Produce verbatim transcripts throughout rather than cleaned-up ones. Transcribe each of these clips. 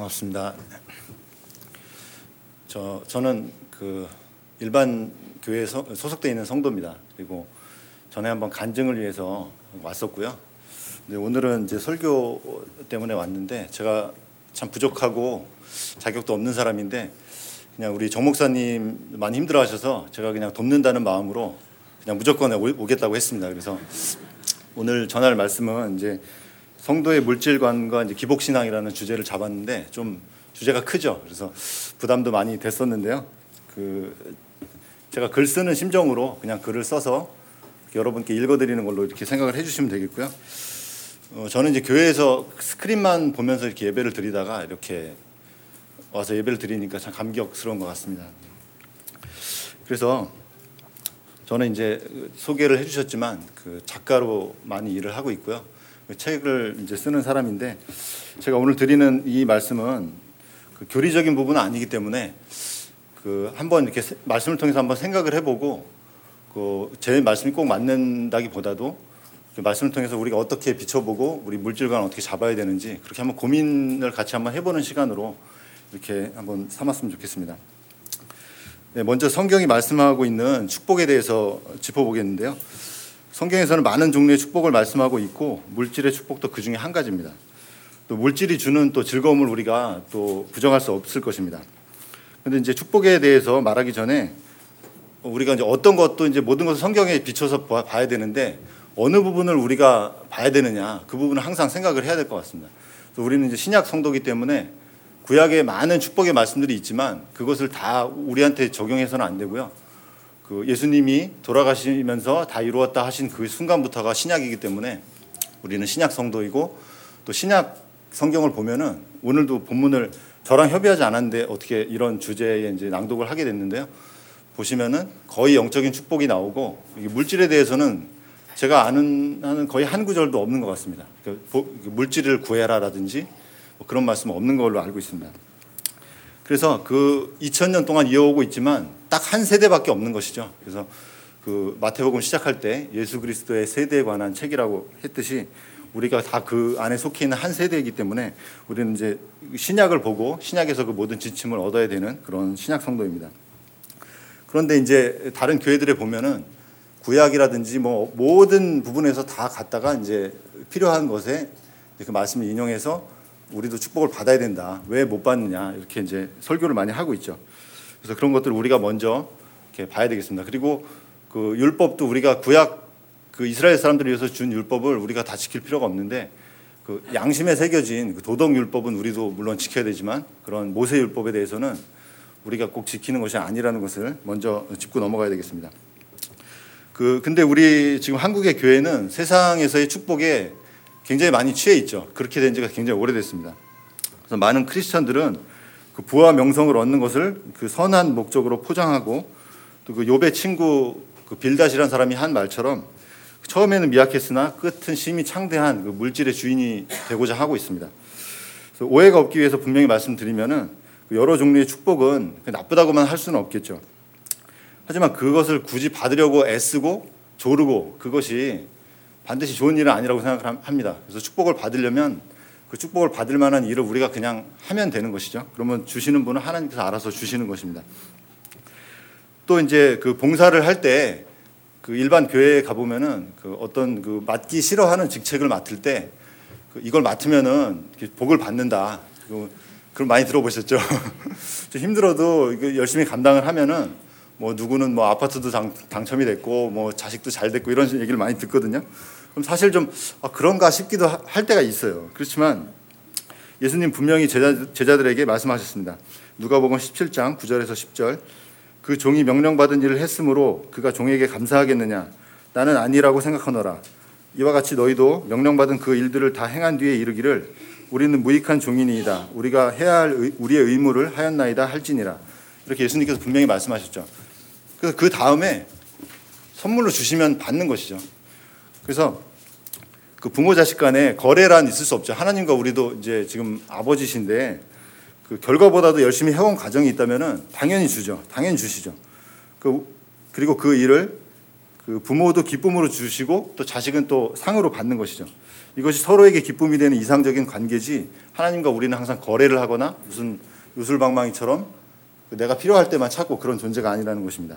반갑습니다. 저 저는 그 일반 교회에 소속되어 있는 성도입니다. 그리고 전에 한번 간증을 위해서 왔었고요. 근데 오늘은 이제 설교 때문에 왔는데 제가 참 부족하고 자격도 없는 사람인데 그냥 우리 정 목사님 많이 힘들어하셔서 제가 그냥 돕는다는 마음으로 그냥 무조건 오겠다고 했습니다. 그래서 오늘 전할 말씀은 이제 성도의 물질관과 이제 기복신앙이라는 주제를 잡았는데 좀 주제가 크죠. 그래서 부담도 많이 됐었는데요. 그 제가 글 쓰는 심정으로 그냥 글을 써서 여러분께 읽어드리는 걸로 이렇게 생각을 해주시면 되겠고요. 어, 저는 이제 교회에서 스크린만 보면서 이렇게 예배를 드리다가 이렇게 와서 예배를 드리니까 참 감격스러운 것 같습니다. 그래서 저는 이제 소개를 해주셨지만 그 작가로 많이 일을 하고 있고요. 책을 이제 쓰는 사람인데 제가 오늘 드리는 이 말씀은 그 교리적인 부분은 아니기 때문에 그 한번 이렇게 말씀을 통해서 한번 생각을 해보고 그 제 말씀이 꼭 맞는다기보다도 그 말씀을 통해서 우리가 어떻게 비춰보고 우리 물질관을 어떻게 잡아야 되는지 그렇게 한번 고민을 같이 한번 해보는 시간으로 이렇게 한번 삼았으면 좋겠습니다. 네, 먼저 성경이 말씀하고 있는 축복에 대해서 짚어보겠는데요. 성경에서는 많은 종류의 축복을 말씀하고 있고 물질의 축복도 그 중에 한 가지입니다. 또 물질이 주는 또 즐거움을 우리가 또 부정할 수 없을 것입니다. 그런데 이제 축복에 대해서 말하기 전에 우리가 이제 어떤 것도 이제 모든 것을 성경에 비춰서 봐야 되는데 어느 부분을 우리가 봐야 되느냐 그 부분을 항상 생각을 해야 될 것 같습니다. 그래서 우리는 이제 신약 성도기 때문에 구약에 많은 축복의 말씀들이 있지만 그것을 다 우리한테 적용해서는 안 되고요. 그 예수님이 돌아가시면서 다 이루었다 하신 그 순간부터가 신약이기 때문에 우리는 신약 성도이고 또 신약 성경을 보면은 오늘도 본문을 저랑 협의하지 않았는데 어떻게 이런 주제에 이제 낭독을 하게 됐는데요. 보시면은 거의 영적인 축복이 나오고 물질에 대해서는 제가 아는 하는 거의 한 구절도 없는 것 같습니다. 물질을 구해라라든지 뭐 그런 말씀은 없는 걸로 알고 있습니다. 그래서 그 이천 년 동안 이어오고 있지만 딱 한 세대밖에 없는 것이죠. 그래서 그 마태복음 시작할 때 예수 그리스도의 세대에 관한 책이라고 했듯이 우리가 다 그 안에 속해 있는 한 세대이기 때문에 우리는 이제 신약을 보고 신약에서 그 모든 지침을 얻어야 되는 그런 신약 성도입니다. 그런데 이제 다른 교회들에 보면은 구약이라든지 뭐 모든 부분에서 다 갖다가 이제 필요한 것에 그 말씀을 인용해서 우리도 축복을 받아야 된다. 왜 못 받느냐 이렇게 이제 설교를 많이 하고 있죠. 그래서 그런 것들을 우리가 먼저 이렇게 봐야 되겠습니다. 그리고 그 율법도 우리가 구약 그 이스라엘 사람들을 위해서 준 율법을 우리가 다 지킬 필요가 없는데 그 양심에 새겨진 그 도덕 율법은 우리도 물론 지켜야 되지만 그런 모세 율법에 대해서는 우리가 꼭 지키는 것이 아니라는 것을 먼저 짚고 넘어가야 되겠습니다. 그 근데 우리 지금 한국의 교회는 세상에서의 축복에 굉장히 많이 취해 있죠. 그렇게 된 지가 굉장히 오래됐습니다. 그래서 많은 크리스천들은 그 부와 명성을 얻는 것을 그 선한 목적으로 포장하고 또 그 욥의 친구 그 빌닷이라는 사람이 한 말처럼 처음에는 미약했으나 끝은 심히 창대한 그 물질의 주인이 되고자 하고 있습니다. 그래서 오해가 없기 위해서 분명히 말씀드리면은 여러 종류의 축복은 나쁘다고만 할 수는 없겠죠. 하지만 그것을 굳이 받으려고 애쓰고 조르고 그것이 반드시 좋은 일은 아니라고 생각합니다. 그래서 축복을 받으려면 그 축복을 받을 만한 일을 우리가 그냥 하면 되는 것이죠. 그러면 주시는 분은 하나님께서 알아서 주시는 것입니다. 또 이제 그 봉사를 할 때 그 일반 교회에 가보면은 그 어떤 그 맡기 싫어하는 직책을 맡을 때 그 이걸 맡으면은 복을 받는다. 그걸 많이 들어보셨죠? 좀 힘들어도 이거 열심히 감당을 하면은 뭐 누구는 뭐 아파트도 당, 당첨이 됐고 뭐 자식도 잘 됐고 이런 얘기를 많이 듣거든요. 그럼 사실 좀 아, 그런가 싶기도 하, 할 때가 있어요. 그렇지만 예수님 분명히 제자, 제자들에게 말씀하셨습니다. 누가복음 십칠 장 구 절에서 십 절 그 종이 명령받은 일을 했으므로 그가 종에게 감사하겠느냐 나는 아니라고 생각하노라. 이와 같이 너희도 명령받은 그 일들을 다 행한 뒤에 이르기를 우리는 무익한 종이니이다. 우리가 해야 할 의, 우리의 의무를 하였나이다 할지니라. 이렇게 예수님께서 분명히 말씀하셨죠. 그래서 그 다음에 선물로 주시면 받는 것이죠. 그래서 그 부모 자식 간에 거래란 있을 수 없죠. 하나님과 우리도 이제 지금 아버지신데 그 결과보다도 열심히 해온 과정이 있다면은 당연히 주죠. 당연히 주시죠. 그 그리고 그 일을 그 부모도 기쁨으로 주시고 또 자식은 또 상으로 받는 것이죠. 이것이 서로에게 기쁨이 되는 이상적인 관계지 하나님과 우리는 항상 거래를 하거나 무슨 요술방망이처럼 내가 필요할 때만 찾고 그런 존재가 아니라는 것입니다.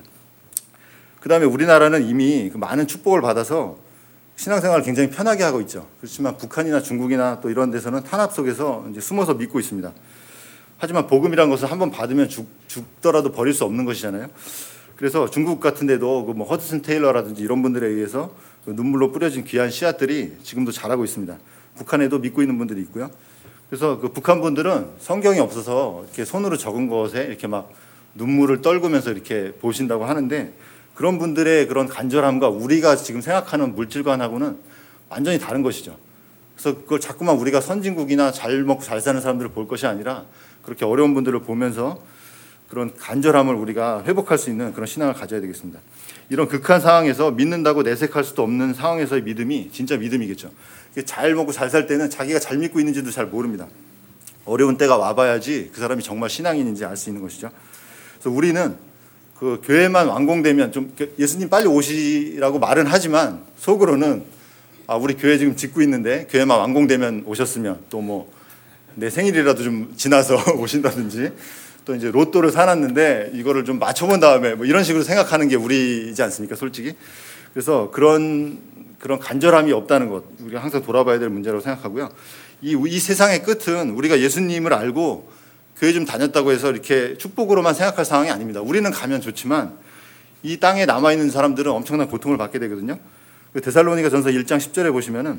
그 다음에 우리나라는 이미 많은 축복을 받아서 신앙생활을 굉장히 편하게 하고 있죠. 그렇지만 북한이나 중국이나 또 이런 데서는 탄압 속에서 이제 숨어서 믿고 있습니다. 하지만 복음이란 것을 한번 받으면 죽, 죽더라도 버릴 수 없는 것이잖아요. 그래서 중국 같은 데도 그 뭐 허드슨 테일러라든지 이런 분들에 의해서 그 눈물로 뿌려진 귀한 씨앗들이 지금도 자라고 있습니다. 북한에도 믿고 있는 분들이 있고요. 그래서 그 북한 분들은 성경이 없어서 이렇게 손으로 적은 것에 이렇게 막 눈물을 떨구면서 이렇게 보신다고 하는데 그런 분들의 그런 간절함과 우리가 지금 생각하는 물질관하고는 완전히 다른 것이죠. 그래서 그걸 자꾸만 우리가 선진국이나 잘 먹고 잘 사는 사람들을 볼 것이 아니라 그렇게 어려운 분들을 보면서 그런 간절함을 우리가 회복할 수 있는 그런 신앙을 가져야 되겠습니다. 이런 극한 상황에서 믿는다고 내색할 수도 없는 상황에서의 믿음이 진짜 믿음이겠죠. 잘 먹고 잘 살 때는 자기가 잘 믿고 있는지도 잘 모릅니다. 어려운 때가 와봐야지 그 사람이 정말 신앙인인지 알 수 있는 것이죠. 그래서 우리는 그 교회만 완공되면 좀 예수님 빨리 오시라고 말은 하지만 속으로는 아 우리 교회 지금 짓고 있는데 교회만 완공되면 오셨으면 또 뭐 내 생일이라도 좀 지나서 오신다든지 또 이제 로또를 사놨는데 이거를 좀 맞춰본 다음에 뭐 이런 식으로 생각하는 게 우리이지 않습니까, 솔직히. 그래서 그런 그런 간절함이 없다는 것 우리가 항상 돌아봐야 될 문제라고 생각하고요. 이, 이 세상의 끝은 우리가 예수님을 알고 교회 좀 다녔다고 해서 이렇게 축복으로만 생각할 상황이 아닙니다. 우리는 가면 좋지만 이 땅에 남아있는 사람들은 엄청난 고통을 받게 되거든요. 데살로니가전서 일 장 십 절에 보시면은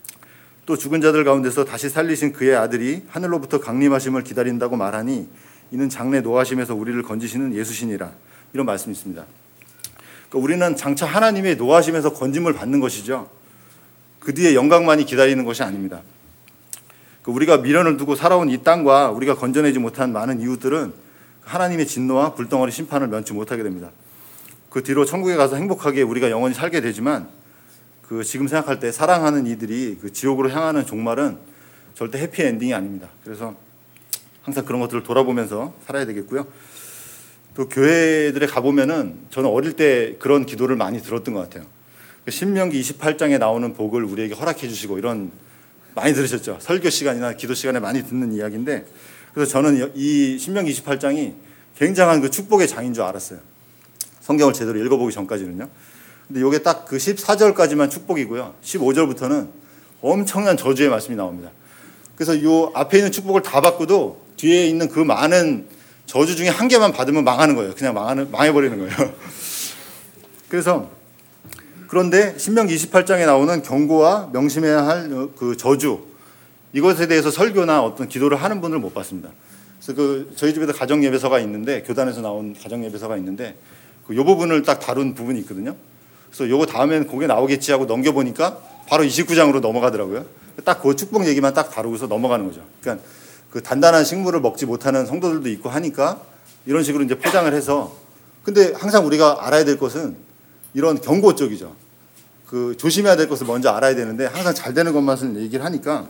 또 죽은 자들 가운데서 다시 살리신 그의 아들이 하늘로부터 강림하심을 기다린다고 말하니 이는 장래 노하심에서 우리를 건지시는 예수시니라 이런 말씀이 있습니다. 그러니까 우리는 장차 하나님의 노하심에서 건짐을 받는 것이죠. 그 뒤에 영광만이 기다리는 것이 아닙니다. 우리가 미련을 두고 살아온 이 땅과 우리가 건져내지 못한 많은 이웃들은 하나님의 진노와 불덩어리 심판을 면치 못하게 됩니다. 그 뒤로 천국에 가서 행복하게 우리가 영원히 살게 되지만 그 지금 생각할 때 사랑하는 이들이 그 지옥으로 향하는 종말은 절대 해피엔딩이 아닙니다. 그래서 항상 그런 것들을 돌아보면서 살아야 되겠고요. 또 교회들에 가보면은 저는 어릴 때 그런 기도를 많이 들었던 것 같아요. 신명기 이십팔 장에 나오는 복을 우리에게 허락해 주시고 이런 많이 들으셨죠? 설교 시간이나 기도 시간에 많이 듣는 이야기인데 그래서 저는 이 신명기 이십팔 장이 굉장한 그 축복의 장인 줄 알았어요. 성경을 제대로 읽어보기 전까지는요. 근데 이게 딱 그 십사 절까지만 축복이고요. 십오 절부터는 엄청난 저주의 말씀이 나옵니다. 그래서 이 앞에 있는 축복을 다 받고도 뒤에 있는 그 많은 저주 중에 한 개만 받으면 망하는 거예요. 그냥 망하는, 망해버리는 거예요. 그래서 그런데 신명기 이십팔 장에 나오는 경고와 명심해야 할 그 저주 이것에 대해서 설교나 어떤 기도를 하는 분을 못 봤습니다. 그래서 그 저희 집에도 가정 예배서가 있는데 교단에서 나온 가정 예배서가 있는데 그 요 부분을 딱 다룬 부분이 있거든요. 그래서 요거 다음엔 그게 나오겠지 하고 넘겨보니까 바로 이십구 장으로 넘어가더라고요. 딱 그 축복 얘기만 딱 다루고서 넘어가는 거죠. 그러니까 그 단단한 식물을 먹지 못하는 성도들도 있고 하니까 이런 식으로 이제 포장을 해서 근데 항상 우리가 알아야 될 것은 이런 경고 쪽이죠. 그 조심해야 될 것을 먼저 알아야 되는데 항상 잘 되는 것만 얘기를 하니까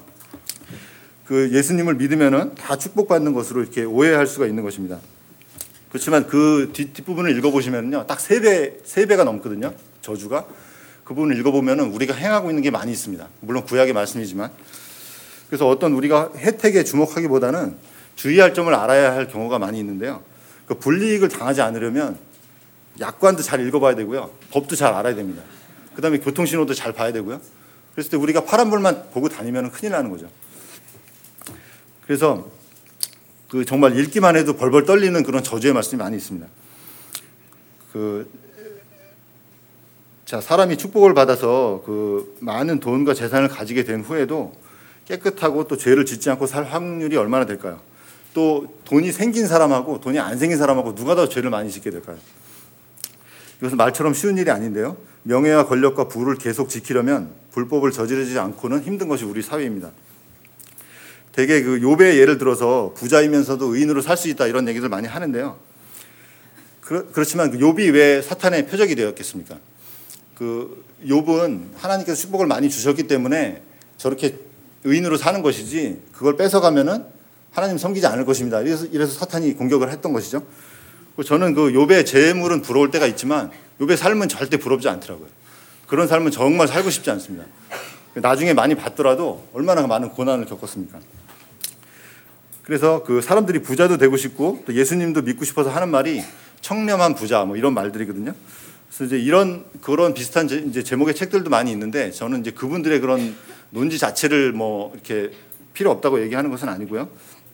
그 예수님을 믿으면은 다 축복받는 것으로 이렇게 오해할 수가 있는 것입니다. 그렇지만 그 뒷, 뒷부분을 읽어보시면요. 딱 세 배, 세 배가 넘거든요. 저주가. 그 부분을 읽어보면은 우리가 행하고 있는 게 많이 있습니다. 물론 구약의 말씀이지만. 그래서 어떤 우리가 혜택에 주목하기보다는 주의할 점을 알아야 할 경우가 많이 있는데요. 그 불이익을 당하지 않으려면 약관도 잘 읽어봐야 되고요. 법도 잘 알아야 됩니다. 그 다음에 교통신호도 잘 봐야 되고요. 그랬을 때 우리가 파란불만 보고 다니면 큰일 나는 거죠. 그래서 그 정말 읽기만 해도 벌벌 떨리는 그런 저주의 말씀이 많이 있습니다. 그 자, 사람이 축복을 받아서 그 많은 돈과 재산을 가지게 된 후에도 깨끗하고 또 죄를 짓지 않고 살 확률이 얼마나 될까요? 또 돈이 생긴 사람하고 돈이 안 생긴 사람하고 누가 더 죄를 많이 짓게 될까요? 이것은 말처럼 쉬운 일이 아닌데요. 명예와 권력과 부를 계속 지키려면 불법을 저지르지 않고는 힘든 것이 우리 사회입니다. 되게 그 욥의 예를 들어서 부자이면서도 의인으로 살 수 있다 이런 얘기들 많이 하는데요. 그렇, 그렇지만 그 욥이 왜 사탄의 표적이 되었겠습니까? 그 욥은 하나님께서 축복을 많이 주셨기 때문에 저렇게 의인으로 사는 것이지 그걸 뺏어가면은 하나님 섬기지 않을 것입니다. 이래서, 이래서 사탄이 공격을 했던 것이죠. 저는 그 욥의 재물은 부러울 때가 있지만 욥의 삶은 절대 부럽지 않더라고요. 그런 삶은 정말 살고 싶지 않습니다. 나중에 많이 받더라도 얼마나 많은 고난을 겪었습니까? 그래서 그 사람들이 부자도 되고 싶고 또 예수님도 믿고 싶어서 하는 말이 청렴한 부자 뭐 이런 말들이거든요. 그래서 이제 이런 그런 비슷한 제, 이제 제목의 책들도 많이 있는데 저는 이제 그분들의 그런 논지 자체를 뭐 이렇게 필요 없다고 얘기하는 것은 아니고요.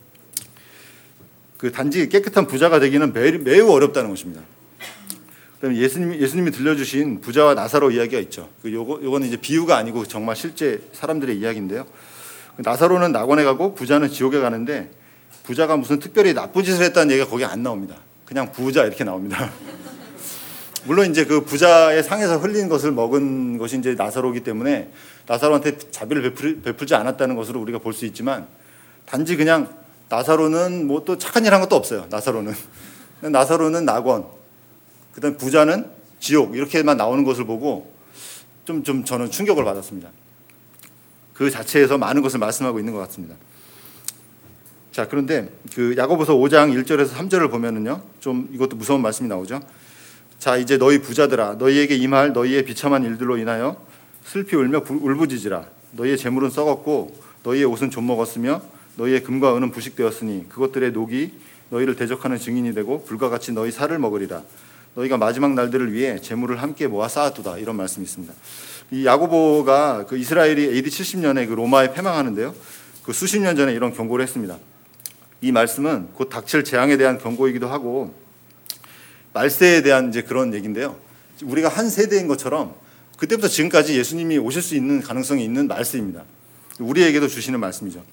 그 단지 깨끗한 부자가 되기는 매우, 매우 어렵다는 것입니다. 그다음에 예수님 예수님이 들려주신 부자와 나사로 이야기가 있죠. 그 요거 요거는 이제 비유가 아니고 정말 실제 사람들의 이야기인데요. 나사로는 낙원에 가고 부자는 지옥에 가는데 부자가 무슨 특별히 나쁜 짓을 했다는 얘기가 거기 안 나옵니다. 그냥 부자 이렇게 나옵니다. 물론 이제 그 부자의 상에서 흘린 것을 먹은 것이 이제 나사로이기 때문에 나사로한테 자비를 베풀, 베풀지 않았다는 것으로 우리가 볼 수 있지만 단지 그냥 나사로는 뭐 또 착한 일 한 것도 없어요. 나사로는 나사로는 낙원, 그다음 부자는 지옥 이렇게만 나오는 것을 보고 좀 좀 저는 충격을 받았습니다. 그 자체에서 많은 것을 말씀하고 있는 것 같습니다. 자, 그런데 그 야고보서 오 장 일 절에서 삼 절을 보면은요, 좀 이것도 무서운 말씀이 나오죠. 자, 이제 너희 부자들아, 너희에게 임할 너희의 비참한 일들로 인하여 슬피 울며 울부짖으라. 너희의 재물은 썩었고 너희의 옷은 좀 먹었으며 너희의 금과 은은 부식되었으니 그것들의 녹이 너희를 대적하는 증인이 되고 불과 같이 너희 살을 먹으리라. 너희가 마지막 날들을 위해 재물을 함께 모아 쌓았도다. 이런 말씀이 있습니다. 이 야고보가 그 이스라엘이 에이디 칠십 년에 그 로마에 패망하는데요, 그 수십 년 전에 이런 경고를 했습니다. 이 말씀은 곧 닥칠 재앙에 대한 경고이기도 하고 말세에 대한 이제 그런 얘기인데요. 우리가 한 세대인 것처럼 그때부터 지금까지 예수님이 오실 수 있는 가능성이 있는 말씀입니다. 우리에게도 주시는 말씀이죠.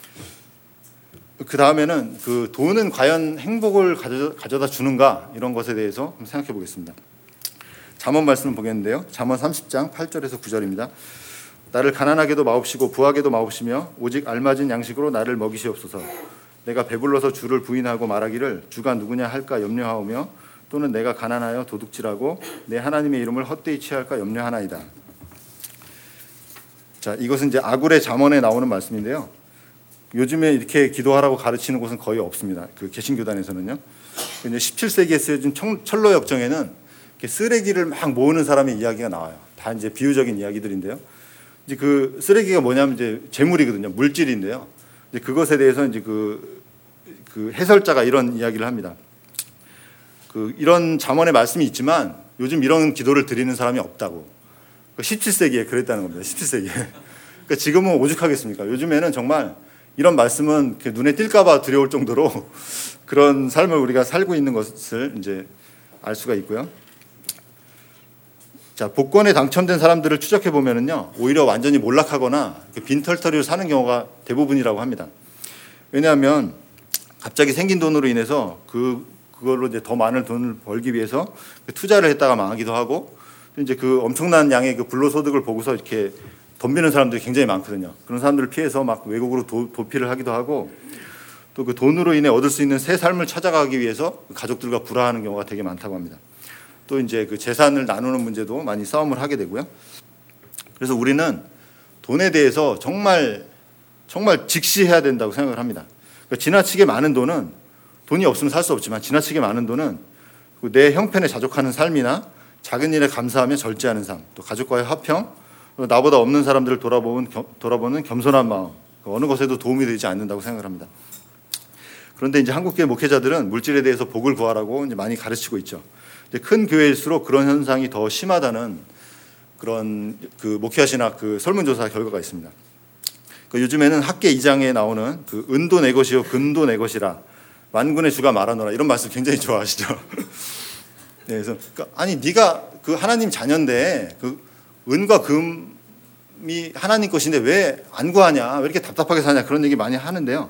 그 다음에는 그 돈은 과연 행복을 가져다 주는가 이런 것에 대해서 한번 생각해 보겠습니다. 잠언 말씀을 보겠는데요. 잠언 삼십 장 팔 절에서 구 절입니다. 나를 가난하게도 마옵시고 부하게도 마옵시며 오직 알맞은 양식으로 나를 먹이시옵소서. 내가 배불러서 주를 부인하고 말하기를 주가 누구냐 할까 염려하오며 또는 내가 가난하여 도둑질하고 내 하나님의 이름을 헛되이 취할까 염려하나이다. 자, 이것은 이제 아굴의 잠언에 나오는 말씀인데요. 요즘에 이렇게 기도하라고 가르치는 곳은 거의 없습니다. 그 개신교단에서는요. 이제 십칠 세기에 쓰여진 철로 역정에는 쓰레기를 막 모으는 사람의 이야기가 나와요. 다 이제 비유적인 이야기들인데요. 이제 그 쓰레기가 뭐냐면 이제 재물이거든요. 물질인데요. 이제 그것에 대해서 이제 그, 그 해설자가 이런 이야기를 합니다. 그 이런 잠언의 말씀이 있지만 요즘 이런 기도를 드리는 사람이 없다고. 십칠 세기에 그랬다는 겁니다. 십칠 세기에. 그러니까 지금은 오죽하겠습니까? 요즘에는 정말 이런 말씀은 눈에 띌까봐 두려울 정도로 그런 삶을 우리가 살고 있는 것을 이제 알 수가 있고요. 자, 복권에 당첨된 사람들을 추적해 보면은요, 오히려 완전히 몰락하거나 빈털터리로 사는 경우가 대부분이라고 합니다. 왜냐하면 갑자기 생긴 돈으로 인해서 그 그걸로 이제 더 많은 돈을 벌기 위해서 투자를 했다가 망하기도 하고, 이제 그 엄청난 양의 그 불로소득을 보고서 이렇게 덤비는 사람들이 굉장히 많거든요. 그런 사람들을 피해서 막 외국으로 도, 도피를 하기도 하고, 또 그 돈으로 인해 얻을 수 있는 새 삶을 찾아가기 위해서 가족들과 불화하는 경우가 되게 많다고 합니다. 또 이제 그 재산을 나누는 문제도 많이 싸움을 하게 되고요. 그래서 우리는 돈에 대해서 정말 정말 직시해야 된다고 생각을 합니다. 그러니까 지나치게 많은 돈은, 돈이 없으면 살 수 없지만 지나치게 많은 돈은 내 형편에 자족하는 삶이나 작은 일에 감사하며 절제하는 삶, 또 가족과의 화평, 나보다 없는 사람들을 돌아보는, 돌아보는 겸손한 마음, 어느 것에도 도움이 되지 않는다고 생각을 합니다. 그런데 이제 한국교회 목회자들은 물질에 대해서 복을 구하라고 이제 많이 가르치고 있죠. 큰 교회일수록 그런 현상이 더 심하다는 그런 그 목회하시나 그 설문조사 결과가 있습니다. 그 요즘에는 학계 이 장에 나오는 그 은도 내 것이요 금도 내 것이라 만군의 주가 말하노라, 이런 말씀 굉장히 좋아하시죠. 네, 그래서 그러니까 아니 네가 그 하나님 자녀인데 그 은과 금이 하나님 것인데 왜 안 구하냐, 왜 이렇게 답답하게 사냐, 그런 얘기 많이 하는데요.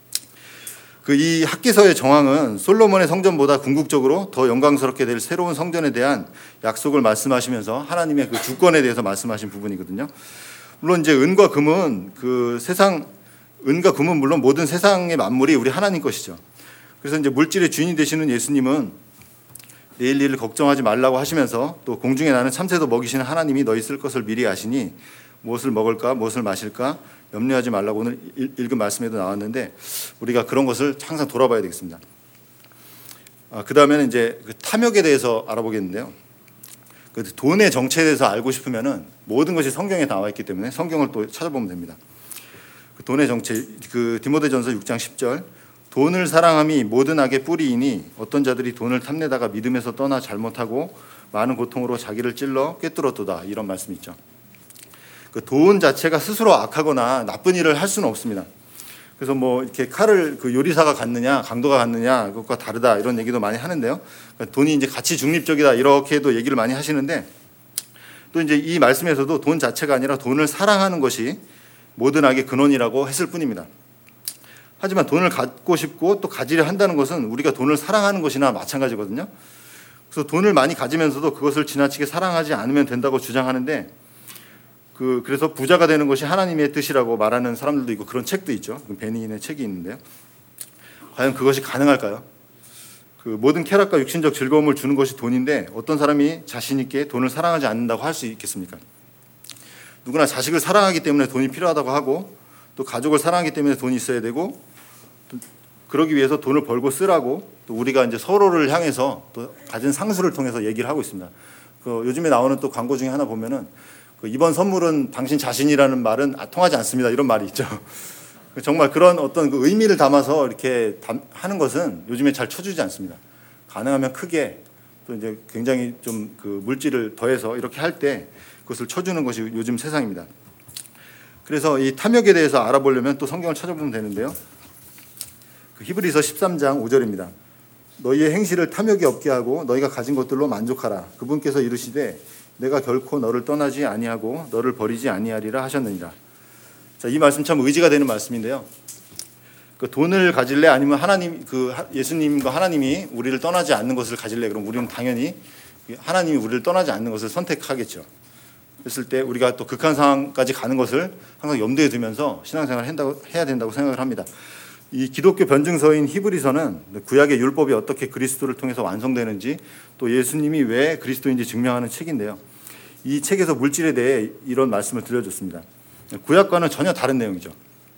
그 이 학계서의 정황은 솔로몬의 성전보다 궁극적으로 더 영광스럽게 될 새로운 성전에 대한 약속을 말씀하시면서 하나님의 그 주권에 대해서 말씀하신 부분이거든요. 물론 이제 은과 금은 그 세상, 은과 금은 물론 모든 세상의 만물이 우리 하나님 것이죠. 그래서 이제 물질의 주인이 되시는 예수님은 내일 일을 걱정하지 말라고 하시면서 또 공중에 나는 참새도 먹이시는 하나님이 너희 쓸 것을 미리 아시니 무엇을 먹을까 무엇을 마실까 염려하지 말라고 오늘 읽은 말씀에도 나왔는데, 우리가 그런 것을 항상 돌아봐야 되겠습니다. 아, 그 다음에는 이제 그 탐욕에 대해서 알아보겠는데요. 그 돈의 정체에 대해서 알고 싶으면은 모든 것이 성경에 나와 있기 때문에 성경을 또 찾아보면 됩니다. 그 돈의 정체, 그 디모데전서 육 장 십 절, 돈을 사랑함이 모든 악의 뿌리이니 어떤 자들이 돈을 탐내다가 믿음에서 떠나 잘못하고 많은 고통으로 자기를 찔러 꿰뚫었도다. 이런 말씀이 있죠. 그 돈 자체가 스스로 악하거나 나쁜 일을 할 수는 없습니다. 그래서 뭐 이렇게 칼을 그 요리사가 갖느냐, 강도가 갖느냐, 그것과 다르다 이런 얘기도 많이 하는데요. 그러니까 돈이 이제 가치 중립적이다 이렇게도 얘기를 많이 하시는데, 또 이제 이 말씀에서도 돈 자체가 아니라 돈을 사랑하는 것이 모든 악의 근원이라고 했을 뿐입니다. 하지만 돈을 갖고 싶고 또 가지려 한다는 것은 우리가 돈을 사랑하는 것이나 마찬가지거든요. 그래서 돈을 많이 가지면서도 그것을 지나치게 사랑하지 않으면 된다고 주장하는데, 그 그래서 부자가 되는 것이 하나님의 뜻이라고 말하는 사람들도 있고 그런 책도 있죠. 베니인의 책이 있는데요. 과연 그것이 가능할까요? 그 모든 쾌락과 육신적 즐거움을 주는 것이 돈인데 어떤 사람이 자신 있게 돈을 사랑하지 않는다고 할 수 있겠습니까? 누구나 자식을 사랑하기 때문에 돈이 필요하다고 하고, 또 가족을 사랑하기 때문에 돈이 있어야 되고, 또 그러기 위해서 돈을 벌고 쓰라고 또 우리가 이제 서로를 향해서 또 가진 상수를 통해서 얘기를 하고 있습니다. 그 요즘에 나오는 또 광고 중에 하나 보면은 그 이번 선물은 당신 자신이라는 말은 통하지 않습니다. 이런 말이 있죠. 정말 그런 어떤 그 의미를 담아서 이렇게 하는 것은 요즘에 잘 쳐주지 않습니다. 가능하면 크게 또 이제 굉장히 좀 그 물질을 더해서 이렇게 할 때 그것을 쳐주는 것이 요즘 세상입니다. 그래서 이 탐욕에 대해서 알아보려면 또 성경을 찾아보면 되는데요. 그 히브리서 십삼 장 오 절입니다. 너희의 행실을 탐욕이 없게 하고 너희가 가진 것들로 만족하라. 그분께서 이르시되 내가 결코 너를 떠나지 아니하고 너를 버리지 아니하리라 하셨느니라. 자, 이 말씀 참 의지가 되는 말씀인데요. 그 돈을 가질래 아니면 하나님 그 예수님과 하나님이 우리를 떠나지 않는 것을 가질래? 그럼 우리는 당연히 하나님이 우리를 떠나지 않는 것을 선택하겠죠. 그랬을 때 우리가 또 극한 상황까지 가는 것을 항상 염두에 두면서 신앙생활을 한다고, 해야 된다고 생각을 합니다. 이 기독교 변증서인 히브리서는 구약의 율법이 어떻게 그리스도를 통해서 완성되는지, 또 예수님이 왜 그리스도인지 증명하는 책인데요. 이 책에서 물질에 대해 이런 말씀을 들려줬습니다. 구약과는 전혀 다른 내용이죠.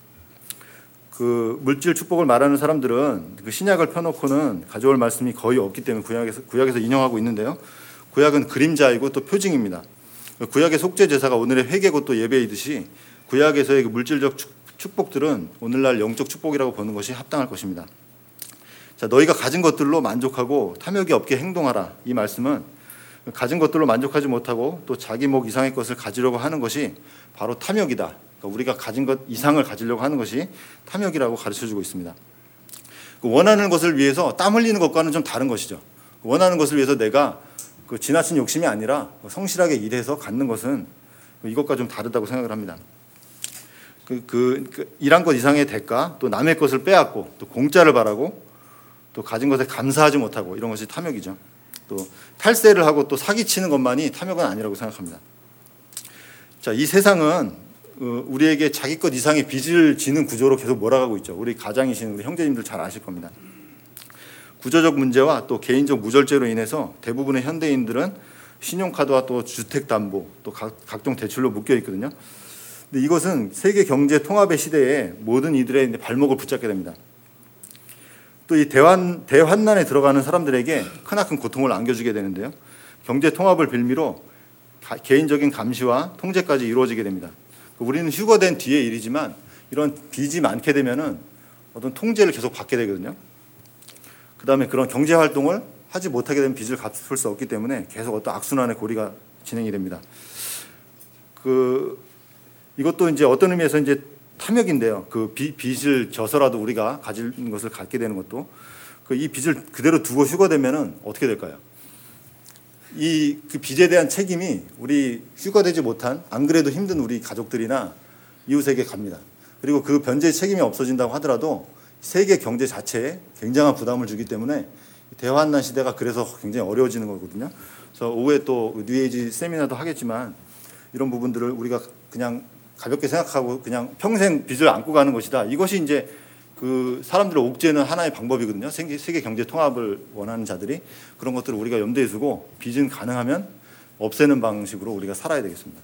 그 물질 축복을 말하는 사람들은 그 신약을 펴놓고는 가져올 말씀이 거의 없기 때문에 구약에서, 구약에서 인용하고 있는데요. 구약은 그림자이고 또 표징입니다. 구약의 속죄 제사가 오늘의 회개고 또 예배이듯이 구약에서의 그 물질적 축복들은 오늘날 영적 축복이라고 보는 것이 합당할 것입니다. 자, 너희가 가진 것들로 만족하고 탐욕이 없게 행동하라. 이 말씀은 가진 것들로 만족하지 못하고 또 자기 목 이상의 것을 가지려고 하는 것이 바로 탐욕이다. 그러니까 우리가 가진 것 이상을 가지려고 하는 것이 탐욕이라고 가르쳐주고 있습니다. 원하는 것을 위해서 땀 흘리는 것과는 좀 다른 것이죠. 원하는 것을 위해서 내가 그 지나친 욕심이 아니라 성실하게 일해서 갖는 것은 이것과 좀 다르다고 생각을 합니다. 그, 그, 그 일한 것 이상의 대가, 또 남의 것을 빼앗고, 또 공짜를 바라고, 또 가진 것에 감사하지 못하고, 이런 것이 탐욕이죠. 또 탈세를 하고 또 사기치는 것만이 탐욕은 아니라고 생각합니다. 자, 이 세상은 우리에게 자기 것 이상의 빚을 지는 구조로 계속 몰아가고 있죠. 우리 가장이신 우리 형제님들 잘 아실 겁니다. 구조적 문제와 또 개인적 무절제로 인해서 대부분의 현대인들은 신용카드와 또 주택담보, 또 각, 각종 대출로 묶여 있거든요. 근데 이것은 세계 경제 통합의 시대에 모든 이들의 발목을 붙잡게 됩니다. 또 이 대환, 대환난에 들어가는 사람들에게 크나큰 고통을 안겨주게 되는데요. 경제 통합을 빌미로 가, 개인적인 감시와 통제까지 이루어지게 됩니다. 우리는 휴거된 뒤의 일이지만 이런 빚이 많게 되면은 어떤 통제를 계속 받게 되거든요. 그 다음에 그런 경제 활동을 하지 못하게 되면 빚을 갚을 수 없기 때문에 계속 어떤 악순환의 고리가 진행이 됩니다. 그 이것도 이제 어떤 의미에서 이제 탐욕인데요. 그 빚, 빚을 져서라도 우리가 가진 것을 갖게 되는 것도 그 이 빚을 그대로 두고 휴거되면은 어떻게 될까요? 이 그 빚에 대한 책임이 우리 휴거되지 못한 안 그래도 힘든 우리 가족들이나 이웃에게 갑니다. 그리고 그 변제의 책임이 없어진다고 하더라도 세계 경제 자체에 굉장한 부담을 주기 때문에 대환난 시대가 그래서 굉장히 어려워지는 거거든요. 그래서 오후에 또 뉴에이지 세미나도 하겠지만 이런 부분들을 우리가 그냥 가볍게 생각하고 그냥 평생 빚을 안고 가는 것이다. 이것이 이제 그 사람들을 옥죄는 하나의 방법이거든요. 세계, 세계 경제 통합을 원하는 자들이 그런 것들을 우리가 염두에 두고 빚은 가능하면 없애는 방식으로 우리가 살아야 되겠습니다.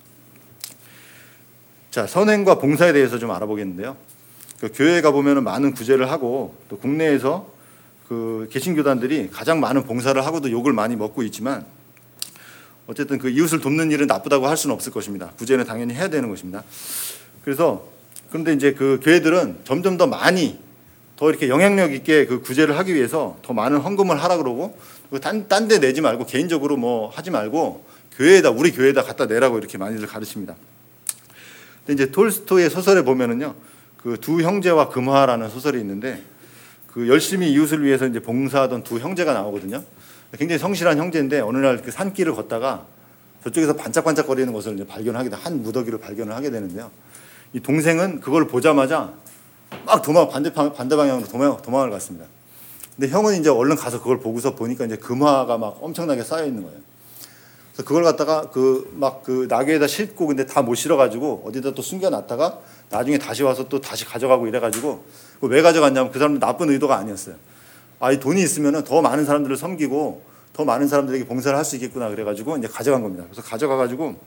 자, 선행과 봉사에 대해서 좀 알아보겠는데요. 그 교회에 가보면 많은 구제를 하고 또 국내에서 그 개신교단들이 가장 많은 봉사를 하고도 욕을 많이 먹고 있지만 어쨌든 그 이웃을 돕는 일은 나쁘다고 할 수는 없을 것입니다. 구제는 당연히 해야 되는 것입니다. 그래서 그런데 이제 그 교회들은 점점 더 많이 더 이렇게 영향력 있게 그 구제를 하기 위해서 더 많은 헌금을 하라 그러고 딴 데 내지 말고 개인적으로 뭐 하지 말고 교회에다 우리 교회에다 갖다 내라고 이렇게 많이들 가르칩니다. 근데 이제 톨스토이의 소설에 보면은요, 그 두 형제와 금화라는 소설이 있는데 그 열심히 이웃을 위해서 이제 봉사하던 두 형제가 나오거든요. 굉장히 성실한 형제인데 어느 날 그 산길을 걷다가 저쪽에서 반짝반짝거리는 것을 이제 발견하게 돼, 한 무더기를 발견을 하게 되는데요. 이 동생은 그걸 보자마자 막 도망 반대 반대 방향으로 도망 도망을 갔습니다. 근데 형은 이제 얼른 가서 그걸 보고서 보니까 이제 금화가 막 엄청나게 쌓여 있는 거예요. 그래서 그걸 갖다가 그 막 그 나귀에다 싣고 근데 다 못 실어가지고 어디다 또 숨겨놨다가 나중에 다시 와서 또 다시 가져가고 이래가지고 왜 가져갔냐면 그 사람은 나쁜 의도가 아니었어요. 아, 이 돈이 있으면은 더 많은 사람들을 섬기고 더 많은 사람들에게 봉사를 할 수 있겠구나 그래가지고 이제 가져간 겁니다. 그래서 가져가가지고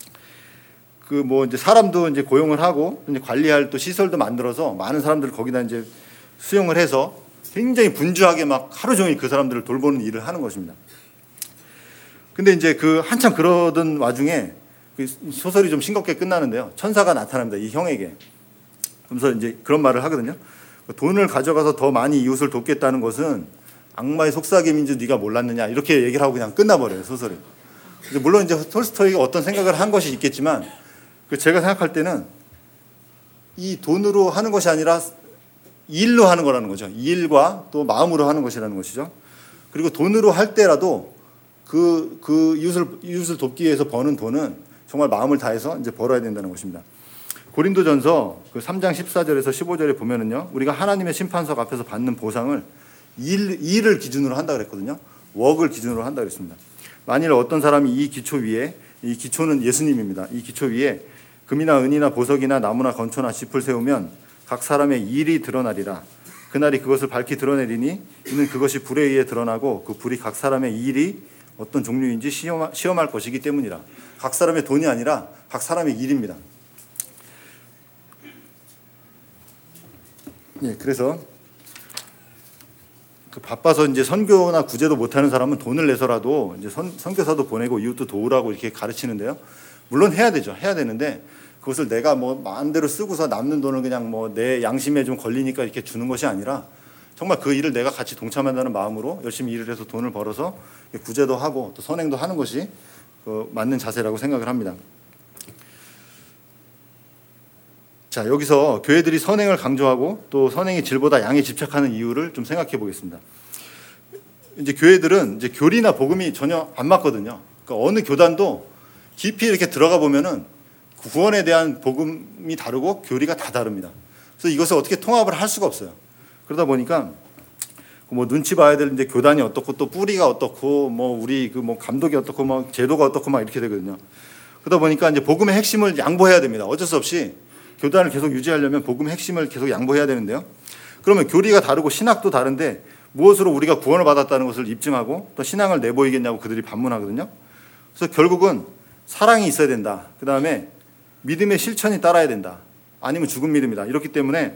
그 뭐 이제 사람도 이제 고용을 하고 이제 관리할 또 시설도 만들어서 많은 사람들을 거기다 이제 수용을 해서 굉장히 분주하게 막 하루 종일 그 사람들을 돌보는 일을 하는 것입니다. 근데 이제 그 한참 그러던 와중에 그 소설이 좀 싱겁게 끝나는데요. 천사가 나타납니다. 이 형에게. 그래서 이제 그런 말을 하거든요. 돈을 가져가서 더 많이 이웃을 돕겠다는 것은 악마의 속삭임인 줄 네가 몰랐느냐 이렇게 얘기를 하고 그냥 끝나버려요, 소설이. 물론 이제 톨스토이가 어떤 생각을 한 것이 있겠지만 제가 생각할 때는 이 돈으로 하는 것이 아니라 일로 하는 거라는 거죠. 일과 또 마음으로 하는 것이라는 것이죠. 그리고 돈으로 할 때라도 그, 그 이웃을, 이웃을 돕기 위해서 버는 돈은 정말 마음을 다해서 이제 벌어야 된다는 것입니다. 고린도전서 그 삼 장 십사 절에서 십오 절에 보면은요, 우리가 하나님의 심판석 앞에서 받는 보상을 일, 일을 기준으로 한다 그랬거든요. 웍을 기준으로 한다 그랬습니다. 만일 어떤 사람이 이 기초 위에, 이 기초는 예수님입니다. 이 기초 위에 금이나 은이나 보석이나 나무나 건초나 짚을 세우면 각 사람의 일이 드러나리라. 그날이 그것을 밝히 드러내리니 이는 그것이 불에 의해 드러나고 그 불이 각 사람의 일이 어떤 종류인지 시험, 시험할 것이기 때문이라. 각 사람의 돈이 아니라 각 사람의 일입니다. 예, 그래서 그 바빠서 이제 선교나 구제도 못하는 사람은 돈을 내서라도 이제 선, 선교사도 보내고 이웃도 도우라고 이렇게 가르치는데요. 물론 해야 되죠. 해야 되는데 그것을 내가 뭐 마음대로 쓰고서 남는 돈을 그냥 뭐 내 양심에 좀 걸리니까 이렇게 주는 것이 아니라 정말 그 일을 내가 같이 동참한다는 마음으로 열심히 일을 해서 돈을 벌어서 구제도 하고 또 선행도 하는 것이 그 맞는 자세라고 생각을 합니다. 자, 여기서 교회들이 선행을 강조하고 또 선행의 질보다 양에 집착하는 이유를 좀 생각해 보겠습니다. 이제 교회들은 이제 교리나 복음이 전혀 안 맞거든요. 그러니까 어느 교단도 깊이 이렇게 들어가 보면은 구원에 대한 복음이 다르고 교리가 다 다릅니다. 그래서 이것을 어떻게 통합을 할 수가 없어요. 그러다 보니까 뭐 눈치 봐야 될 이제 교단이 어떻고 또 뿌리가 어떻고 뭐 우리 그 뭐 감독이 어떻고 뭐 제도가 어떻고 막 이렇게 되거든요. 그러다 보니까 이제 복음의 핵심을 양보해야 됩니다. 어쩔 수 없이 교단을 계속 유지하려면 복음의 핵심을 계속 양보해야 되는데요. 그러면 교리가 다르고 신학도 다른데 무엇으로 우리가 구원을 받았다는 것을 입증하고 또 신앙을 내보이겠냐고 그들이 반문하거든요. 그래서 결국은 사랑이 있어야 된다. 그 다음에 믿음의 실천이 따라야 된다. 아니면 죽은 믿음이다. 이렇기 때문에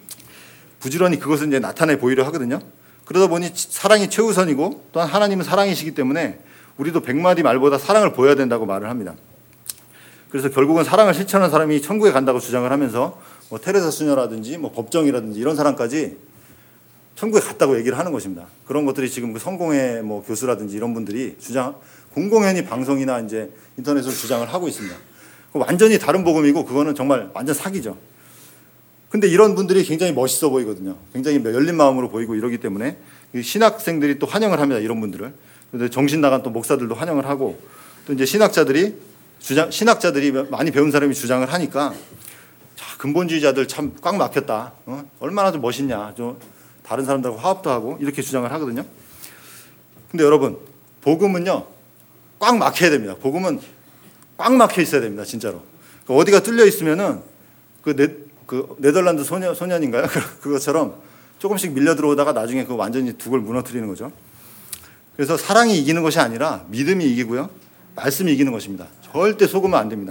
부지런히 그것을 이제 나타내 보이려 하거든요. 그러다 보니 사랑이 최우선이고 또한 하나님은 사랑이시기 때문에 우리도 백마디 말보다 사랑을 보여야 된다고 말을 합니다. 그래서 결국은 사랑을 실천하는 사람이 천국에 간다고 주장을 하면서 뭐 테레사 수녀라든지 뭐 법정이라든지 이런 사람까지 천국에 갔다고 얘기를 하는 것입니다. 그런 것들이 지금 그 성공회 뭐 교수라든지 이런 분들이 주장 공공연히 방송이나 이제 인터넷으로 주장을 하고 있습니다. 완전히 다른 복음이고 그거는 정말 완전 사기죠. 근데 이런 분들이 굉장히 멋있어 보이거든요. 굉장히 열린 마음으로 보이고 이러기 때문에 신학생들이 또 환영을 합니다. 이런 분들을. 정신 나간 또 목사들도 환영을 하고 또 이제 신학자들이 주장 신학자들이 많이 배운 사람이 주장을 하니까 자, 근본주의자들 참 꽉 막혔다. 어? 얼마나 좀 멋있냐. 좀 다른 사람들하고 화합도 하고 이렇게 주장을 하거든요. 근데 여러분 복음은요 꽉 막혀야 됩니다. 복음은 꽉 막혀 있어야 됩니다. 진짜로. 어디가 뚫려 있으면은 그, 네, 그 네덜란드 소년, 소년인가요? 그것처럼 조금씩 밀려 들어오다가 나중에 그 완전히 둑을 무너뜨리는 거죠. 그래서 사랑이 이기는 것이 아니라 믿음이 이기고요. 말씀이 이기는 것입니다. 절대 속으면 안 됩니다.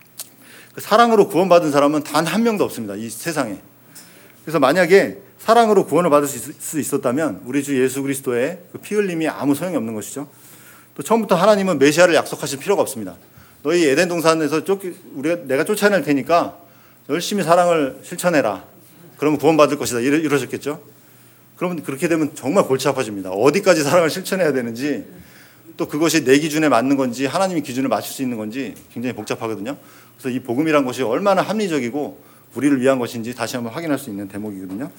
사랑으로 구원받은 사람은 단 한 명도 없습니다. 이 세상에. 그래서 만약에 사랑으로 구원을 받을 수 있었다면 우리 주 예수 그리스도의 그 피 흘림이 아무 소용이 없는 것이죠. 또 처음부터 하나님은 메시아를 약속하실 필요가 없습니다. 너희 에덴 동산에서 쫓 우리가 내가 쫓아낼 테니까 열심히 사랑을 실천해라. 그러면 구원받을 것이다. 이러, 이러셨겠죠. 그러면 그렇게 되면 정말 골치 아파집니다. 어디까지 사랑을 실천해야 되는지, 또 그것이 내 기준에 맞는 건지 하나님의 기준을 맞출 수 있는 건지 굉장히 복잡하거든요. 그래서 이 복음이란 것이 얼마나 합리적이고 우리를 위한 것인지 다시 한번 확인할 수 있는 대목이거든요.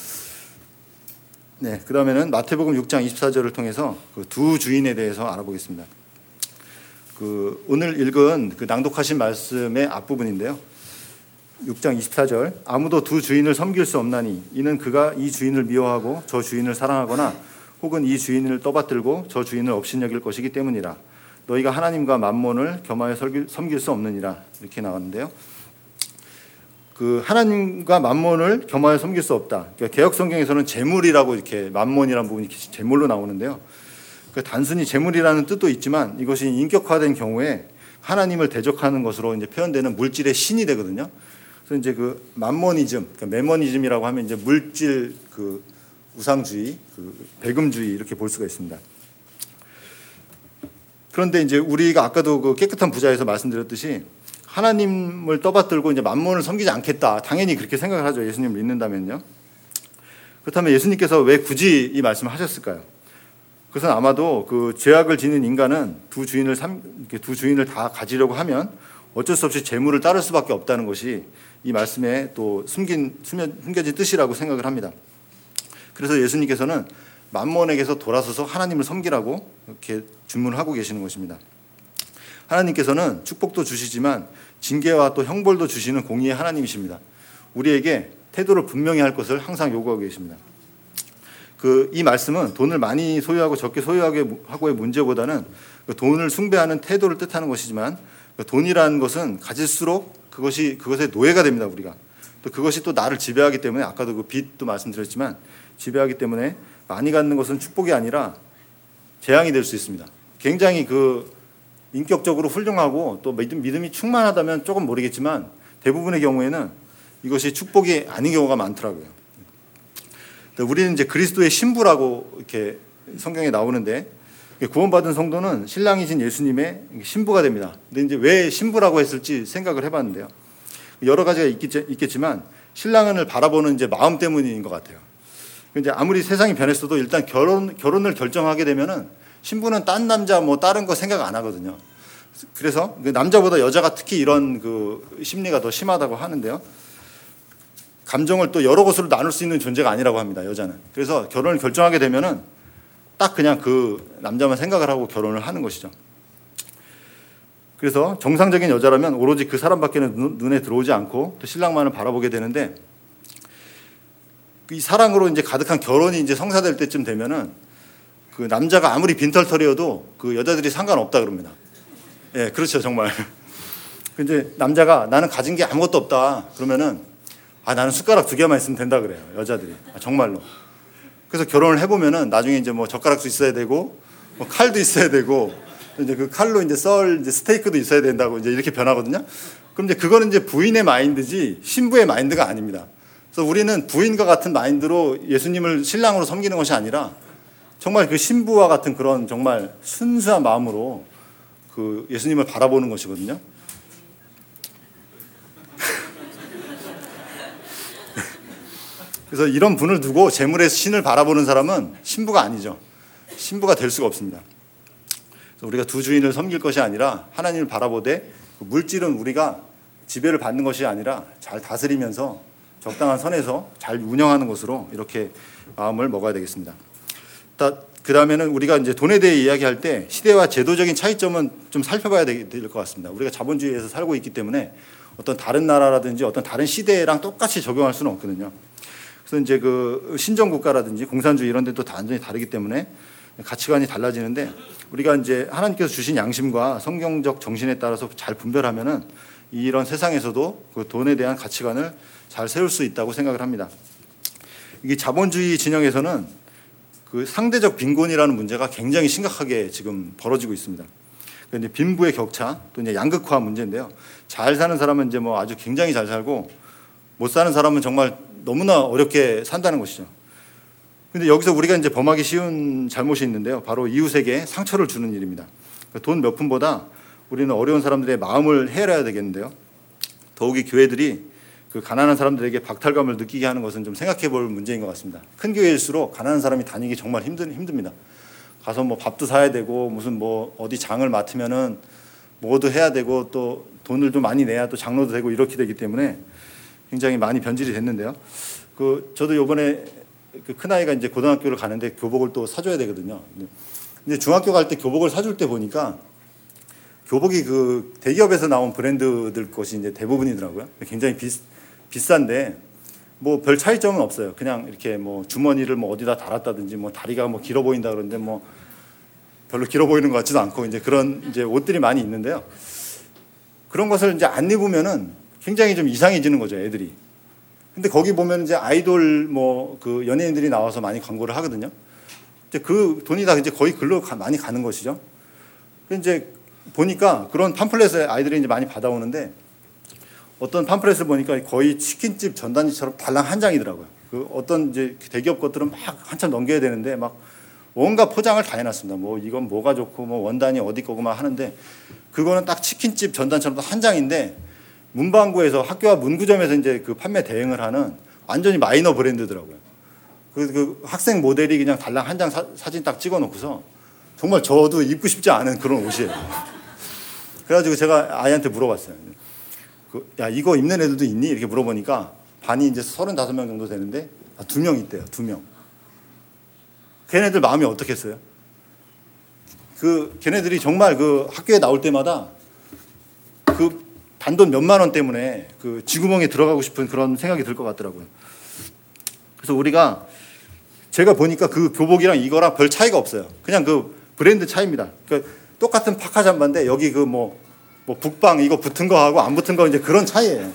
네, 그 다음에는 마태복음 육 장 이십사 절을 통해서 그 두 주인에 대해서 알아보겠습니다. 그 오늘 읽은 그 낭독하신 말씀의 앞부분인데요. 육 장 이십사 절, 아무도 두 주인을 섬길 수 없나니 이는 그가 이 주인을 미워하고 저 주인을 사랑하거나 혹은 이 주인을 떠받들고 저 주인을 업신여길 것이기 때문이라. 너희가 하나님과 만몬을 겸하여 섬길 수 없느니라. 이렇게 나왔는데요. 그 하나님과 만몬을 겸하여 섬길 수 없다. 그러니까 개역 성경에서는 재물이라고 이렇게 만몬이라는 부분이 재물로 나오는데요. 그러니까 단순히 재물이라는 뜻도 있지만 이것이 인격화된 경우에 하나님을 대적하는 것으로 이제 표현되는 물질의 신이 되거든요. 그래서 이제 그 만모니즘, 그러니까 메모니즘이라고 하면 이제 물질 그 우상주의, 그 배금주의 이렇게 볼 수가 있습니다. 그런데 이제 우리가 아까도 그 깨끗한 부자에서 말씀드렸듯이 하나님을 떠받들고 이제 만몬을 섬기지 않겠다. 당연히 그렇게 생각을 하죠. 예수님을 믿는다면요. 그렇다면 예수님께서 왜 굳이 이 말씀을 하셨을까요? 그것은 아마도 그 죄악을 지닌 인간은 두 주인을 삼, 두 주인을 다 가지려고 하면 어쩔 수 없이 재물을 따를 수밖에 없다는 것이 이 말씀에 또 숨긴 숨겨진 뜻이라고 생각을 합니다. 그래서 예수님께서는 만몬에게서 돌아서서 하나님을 섬기라고 이렇게 주문을 하고 계시는 것입니다. 하나님께서는 축복도 주시지만 징계와 또 형벌도 주시는 공의의 하나님이십니다. 우리에게 태도를 분명히 할 것을 항상 요구하고 계십니다. 그 이 말씀은 돈을 많이 소유하고 적게 소유하고의 문제보다는 돈을 숭배하는 태도를 뜻하는 것이지만 돈이라는 것은 가질수록 그것이 그것의 노예가 됩니다. 우리가 또 그것이 또 나를 지배하기 때문에 아까도 그 빚도 말씀드렸지만 지배하기 때문에 많이 갖는 것은 축복이 아니라 재앙이 될 수 있습니다. 굉장히 그 인격적으로 훌륭하고 또 믿음이 충만하다면 조금 모르겠지만 대부분의 경우에는 이것이 축복이 아닌 경우가 많더라고요. 우리는 이제 그리스도의 신부라고 이렇게 성경에 나오는데 구원받은 성도는 신랑이신 예수님의 신부가 됩니다. 근데 이제 왜 신부라고 했을지 생각을 해봤는데요. 여러 가지가 있겠지만 신랑을 바라보는 이제 마음 때문인 것 같아요. 이제 아무리 세상이 변했어도 일단 결혼 결혼을 결정하게 되면은 신부는 딴 남자 뭐 다른 거 생각 안 하거든요. 그래서 남자보다 여자가 특히 이런 그 심리가 더 심하다고 하는데요. 감정을 또 여러 곳으로 나눌 수 있는 존재가 아니라고 합니다. 여자는. 그래서 결혼을 결정하게 되면은 딱 그냥 그 남자만 생각을 하고 결혼을 하는 것이죠. 그래서 정상적인 여자라면 오로지 그 사람밖에는 눈에 들어오지 않고 또 신랑만을 바라보게 되는데 이 사랑으로 이제 가득한 결혼이 이제 성사될 때쯤 되면은 그 남자가 아무리 빈털털이어도 그 여자들이 상관없다 그럽니다. 예, 그렇죠, 정말. 근데 남자가 나는 가진 게 아무것도 없다 그러면은 아 나는 숟가락 두 개만 있으면 된다 그래요, 여자들이. 아, 정말로. 그래서 결혼을 해보면은 나중에 이제 뭐 젓가락도 있어야 되고 뭐 칼도 있어야 되고 이제 그 칼로 이제 썰 이제 스테이크도 있어야 된다고 이제 이렇게 변하거든요. 그럼 이제 그거는 이제 부인의 마인드지 신부의 마인드가 아닙니다. 그래서 우리는 부인과 같은 마인드로 예수님을 신랑으로 섬기는 것이 아니라 정말 그 신부와 같은 그런 정말 순수한 마음으로 그 예수님을 바라보는 것이거든요. 그래서 이런 분을 두고 재물의 신을 바라보는 사람은 신부가 아니죠. 신부가 될 수가 없습니다. 그래서 우리가 두 주인을 섬길 것이 아니라 하나님을 바라보되 물질은 우리가 지배를 받는 것이 아니라 잘 다스리면서 적당한 선에서 잘 운영하는 것으로 이렇게 마음을 먹어야 되겠습니다. 그 다음에는 우리가 이제 돈에 대해 이야기할 때 시대와 제도적인 차이점은 좀 살펴봐야 될 것 같습니다. 우리가 자본주의에서 살고 있기 때문에 어떤 다른 나라라든지 어떤 다른 시대랑 똑같이 적용할 수는 없거든요. 그래서 이제 그 신정 국가라든지 공산주의 이런 데도 완전히 다르기 때문에 가치관이 달라지는데 우리가 이제 하나님께서 주신 양심과 성경적 정신에 따라서 잘 분별하면은 이런 세상에서도 그 돈에 대한 가치관을 잘 세울 수 있다고 생각을 합니다. 이게 자본주의 진영에서는 그 상대적 빈곤이라는 문제가 굉장히 심각하게 지금 벌어지고 있습니다. 이제 빈부의 격차 또 이제 양극화 문제인데요. 잘 사는 사람은 이제 뭐 아주 굉장히 잘 살고 못 사는 사람은 정말 너무나 어렵게 산다는 것이죠. 근데 여기서 우리가 이제 범하기 쉬운 잘못이 있는데요. 바로 이웃에게 상처를 주는 일입니다. 돈 몇 푼보다 우리는 어려운 사람들의 마음을 헤아려야 되겠는데요. 더욱이 교회들이 그 가난한 사람들에게 박탈감을 느끼게 하는 것은 좀 생각해 볼 문제인 것 같습니다. 큰 교회일수록 가난한 사람이 다니기 정말 힘든, 힘듭니다. 가서 뭐 밥도 사야 되고 무슨 뭐 어디 장을 맡으면은 뭐도 해야 되고 또 돈을 좀 많이 내야 또 장로도 되고 이렇게 되기 때문에 굉장히 많이 변질이 됐는데요. 그 저도 요번에 그 큰아이가 이제 고등학교를 가는데 교복을 또 사줘야 되거든요. 근데 중학교 갈 때 교복을 사줄 때 보니까 교복이 그 대기업에서 나온 브랜드들 것이 이제 대부분이더라고요. 굉장히 비, 비싼데 뭐 별 차이점은 없어요. 그냥 이렇게 뭐 주머니를 뭐 어디다 달았다든지 뭐 다리가 뭐 길어 보인다 그러는데 뭐 별로 길어 보이는 것 같지도 않고 이제 그런 이제 옷들이 많이 있는데요. 그런 것을 이제 안 입으면은 굉장히 좀 이상해지는 거죠, 애들이. 근데 거기 보면 이제 아이돌 뭐 그 연예인들이 나와서 많이 광고를 하거든요. 이제 그 돈이 다 이제 거의 글로 가, 많이 가는 것이죠. 이제 보니까 그런 팜플렛을 아이들이 이제 많이 받아오는데 어떤 팜플렛을 보니까 거의 치킨집 전단지처럼 달랑 한 장이더라고요. 그 어떤 이제 대기업 것들은 막 한참 넘겨야 되는데 막 온갖 포장을 다 해놨습니다. 뭐 이건 뭐가 좋고 뭐 원단이 어디 거고 막 하는데 그거는 딱 치킨집 전단처럼 한 장인데 문방구에서 학교와 문구점에서 이제 그 판매 대행을 하는 완전히 마이너 브랜드더라고요. 그, 그 학생 모델이 그냥 달랑 한 장 사진 딱 찍어놓고서 정말 저도 입고 싶지 않은 그런 옷이에요. 그래가지고 제가 아이한테 물어봤어요. 그, 야 이거 입는 애들도 있니? 이렇게 물어보니까 반이 이제 서른다섯 명 정도 되는데 아, 두 명 있대요. 두 명. 걔네들 마음이 어떻겠어요? 그 걔네들이 정말 그 학교에 나올 때마다 그 단돈 몇만 원 때문에 그 쥐구멍에 들어가고 싶은 그런 생각이 들 것 같더라고요. 그래서 우리가 제가 보니까 그 교복이랑 이거랑 별 차이가 없어요. 그냥 그 브랜드 차이입니다. 그러니까 똑같은 파카 잠바인데 여기 그 뭐 뭐 북방 이거 붙은 거하고 안 붙은 거 이제 그런 차이예요.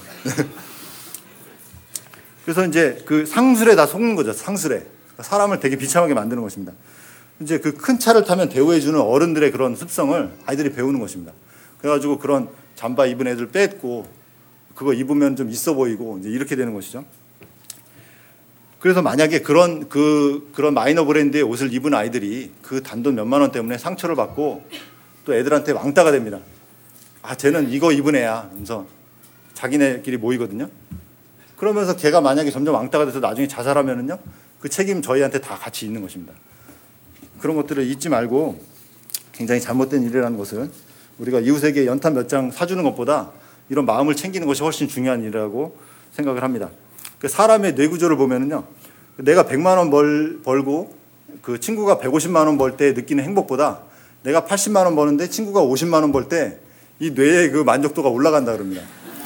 그래서 이제 그 상술에 다 속는 거죠. 상술에 사람을 되게 비참하게 만드는 것입니다. 이제 그 큰 차를 타면 대우해주는 어른들의 그런 습성을 아이들이 배우는 것입니다. 그래가지고 그런 잠바 입은 애들 뺐고 그거 입으면 좀 있어 보이고 이제 이렇게 되는 것이죠. 그래서 만약에 그런 그 그런 마이너 브랜드의 옷을 입은 아이들이 그 단돈 몇만 원 때문에 상처를 받고 또 애들한테 왕따가 됩니다. 아, 쟤는 이거 입은 애야. 그래서 자기네끼리 모이거든요. 그러면서 걔가 만약에 점점 왕따가 돼서 나중에 자살하면은요, 그 책임 저희한테 다 같이 있는 것입니다. 그런 것들을 잊지 말고 굉장히 잘못된 일이라는 것은 우리가 이웃에게 연탄 몇 장 사주는 것보다 이런 마음을 챙기는 것이 훨씬 중요한 일이라고 생각을 합니다. 그 사람의 뇌 구조를 보면은요, 내가 백만 원 벌, 벌고 그 친구가 백오십만 원 벌 때 느끼는 행복보다 내가 팔십만 원 버는데 친구가 오십만 원 벌 때 이 뇌의 그 만족도가 올라간다 그럽니다.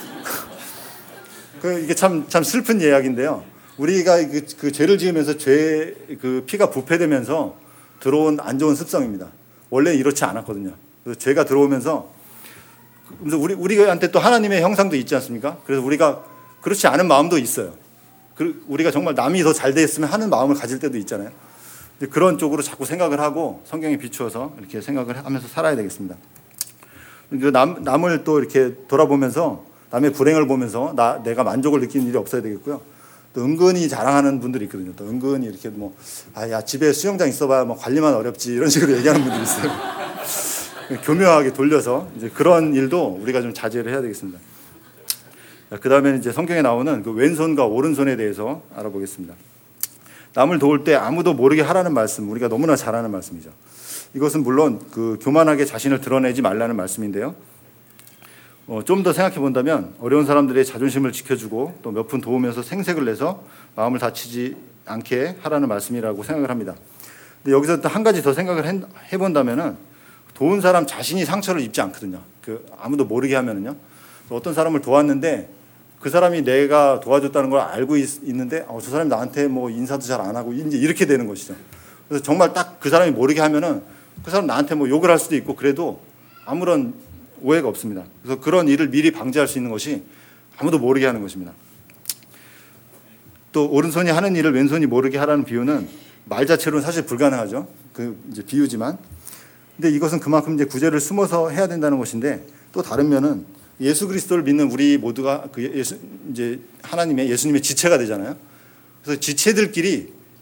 그 이게 참, 참 슬픈 이야기인데요. 우리가 그, 그 죄를 지으면서 죄 그 피가 부패되면서 들어온 안 좋은 습성입니다. 원래 이렇지 않았거든요. 그래서 죄가 들어오면서 그래서 우리 우리한테 또 하나님의 형상도 있지 않습니까? 그래서 우리가 그렇지 않은 마음도 있어요. 그 우리가 정말 남이 더 잘 됐으면 하는 마음을 가질 때도 있잖아요. 그런 쪽으로 자꾸 생각을 하고 성경에 비추어서 이렇게 생각을 하면서 살아야 되겠습니다. 남, 남을 또 이렇게 돌아보면서 남의 불행을 보면서 나, 내가 만족을 느끼는 일이 없어야 되겠고요. 또 은근히 자랑하는 분들이 있거든요. 또 은근히 이렇게 뭐, 아, 야, 집에 수영장 있어봐야 뭐 관리만 어렵지 이런 식으로 얘기하는 분들이 있어요. 교묘하게 돌려서 이제 그런 일도 우리가 좀 자제를 해야 되겠습니다. 그 다음에 이제 성경에 나오는 그 왼손과 오른손에 대해서 알아보겠습니다. 남을 도울 때 아무도 모르게 하라는 말씀, 우리가 너무나 잘 아는 말씀이죠. 이것은 물론 그 교만하게 자신을 드러내지 말라는 말씀인데요. 어, 좀 더 생각해 본다면 어려운 사람들의 자존심을 지켜주고 또 몇 푼 도우면서 생색을 내서 마음을 다치지 않게 하라는 말씀이라고 생각을 합니다. 근데 여기서 또 한 가지 더 생각을 해 본다면은 도운 사람 자신이 상처를 입지 않거든요. 그 아무도 모르게 하면은요. 어떤 사람을 도왔는데 그 사람이 내가 도와줬다는 걸 알고 있, 있는데 어, 저 사람이 나한테 뭐 인사도 잘 안 하고 이제 이렇게 되는 것이죠. 그래서 정말 딱 그 사람이 모르게 하면은 그 사람 나한테 뭐 욕을 할 수도 있고 그래도 아무런 오해가 없습니다. 그래서 그런 일을 미리 방지할 수 있는 것이 아무도 모르게 하는 것입니다. 또 오른손이 하는 일을 왼손이 모르게 하라는 비유는 말 자체로는 사실 불가능하죠. 그 이제 비유지만, 근데 이것은 그만큼 이제 구제를 숨어서 해야 된다는 것인데 또 다른 면은 예수 그리스도를 믿는 우리 모두가 그 예수 이제 하나님의 예수님의 지체가 되잖아요. 그래서 지체들끼리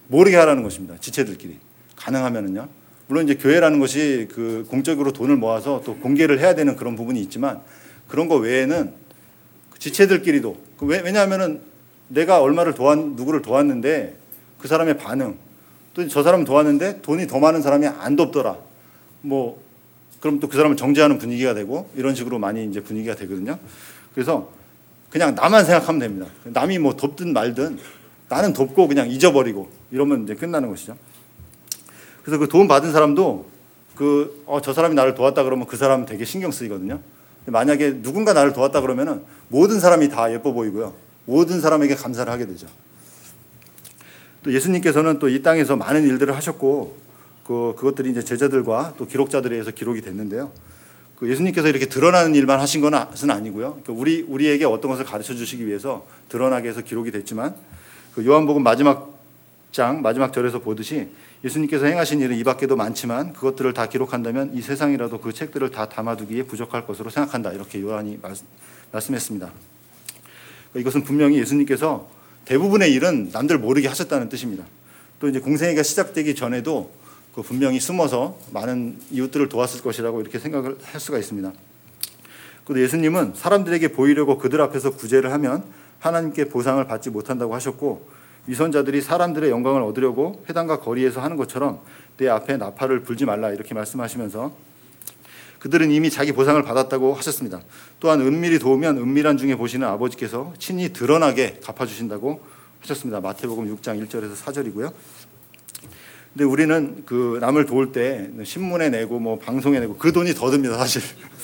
모르게 하라는 것입니다. 지체들끼리 가능하면은요. 물론 이제 교회라는 것이 그 공적으로 돈을 모아서 또 공개를 해야 되는 그런 부분이 있지만 그런 거 외에는 지체들끼리도 왜냐하면은 내가 얼마를 도왔 누구를 도왔는데 그 사람의 반응 또 저 사람 도왔는데 돈이 더 많은 사람이 안 돕더라. 뭐 그럼 또 그 사람을 정죄하는 분위기가 되고 이런 식으로 많이 이제 분위기가 되거든요. 그래서 그냥 나만 생각하면 됩니다. 남이 뭐 돕든 말든 나는 돕고 그냥 잊어버리고 이러면 이제 끝나는 것이죠. 그래서 그 도움 받은 사람도 그 어, 저 사람이 나를 도왔다 그러면 그 사람 되게 신경 쓰이거든요. 만약에 누군가 나를 도왔다 그러면은 모든 사람이 다 예뻐 보이고요. 모든 사람에게 감사를 하게 되죠. 또 예수님께서는 또 이 땅에서 많은 일들을 하셨고 그 그것들이 이제 제자들과 또 기록자들에 의해서 기록이 됐는데요. 그 예수님께서 이렇게 드러나는 일만 하신 것은 아니고요. 그러니까 우리 우리에게 어떤 것을 가르쳐 주시기 위해서 드러나게 해서 기록이 됐지만 그 요한복음 마지막 장 마지막 절에서 보듯이 예수님께서 행하신 일은 이 밖에도 많지만 그것들을 다 기록한다면 이 세상이라도 그 책들을 다 담아두기에 부족할 것으로 생각한다. 이렇게 요한이 말씀했습니다. 이것은 분명히 예수님께서 대부분의 일은 남들 모르게 하셨다는 뜻입니다. 또 이제 공생애가 시작되기 전에도 그 분명히 숨어서 많은 이웃들을 도왔을 것이라고 이렇게 생각을 할 수가 있습니다. 그리고 예수님은 사람들에게 보이려고 그들 앞에서 구제를 하면 하나님께 보상을 받지 못한다고 하셨고 위선자들이 사람들의 영광을 얻으려고 회당과 거리에서 하는 것처럼 내 앞에 나팔을 불지 말라 이렇게 말씀하시면서 그들은 이미 자기 보상을 받았다고 하셨습니다. 또한 은밀히 도우면 은밀한 중에 보시는 아버지께서 친히 드러나게 갚아주신다고 하셨습니다. 마태복음 육 장 일 절에서 사 절이고요. 근데 우리는 그 남을 도울 때 신문에 내고 뭐 방송에 내고 그 돈이 더 듭니다, 사실.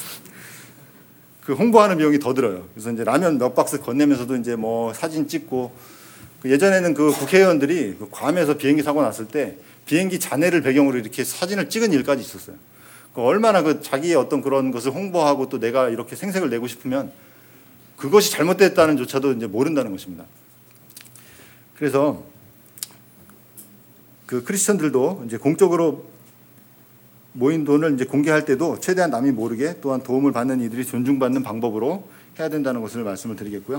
그 홍보하는 비용이 더 들어요. 그래서 이제 라면 몇 박스 건네면서도 이제 뭐 사진 찍고 예전에는 그 국회의원들이 괌에서 비행기 사고 났을 때 비행기 잔해를 배경으로 이렇게 사진을 찍은 일까지 있었어요. 얼마나 그 자기의 어떤 그런 것을 홍보하고 또 내가 이렇게 생색을 내고 싶으면 그것이 잘못됐다는 조차도 이제 모른다는 것입니다. 그래서 그 크리스천들도 이제 공적으로 모인 돈을 이제 공개할 때도 최대한 남이 모르게 또한 도움을 받는 이들이 존중받는 방법으로 해야 된다는 것을 말씀을 드리겠고요.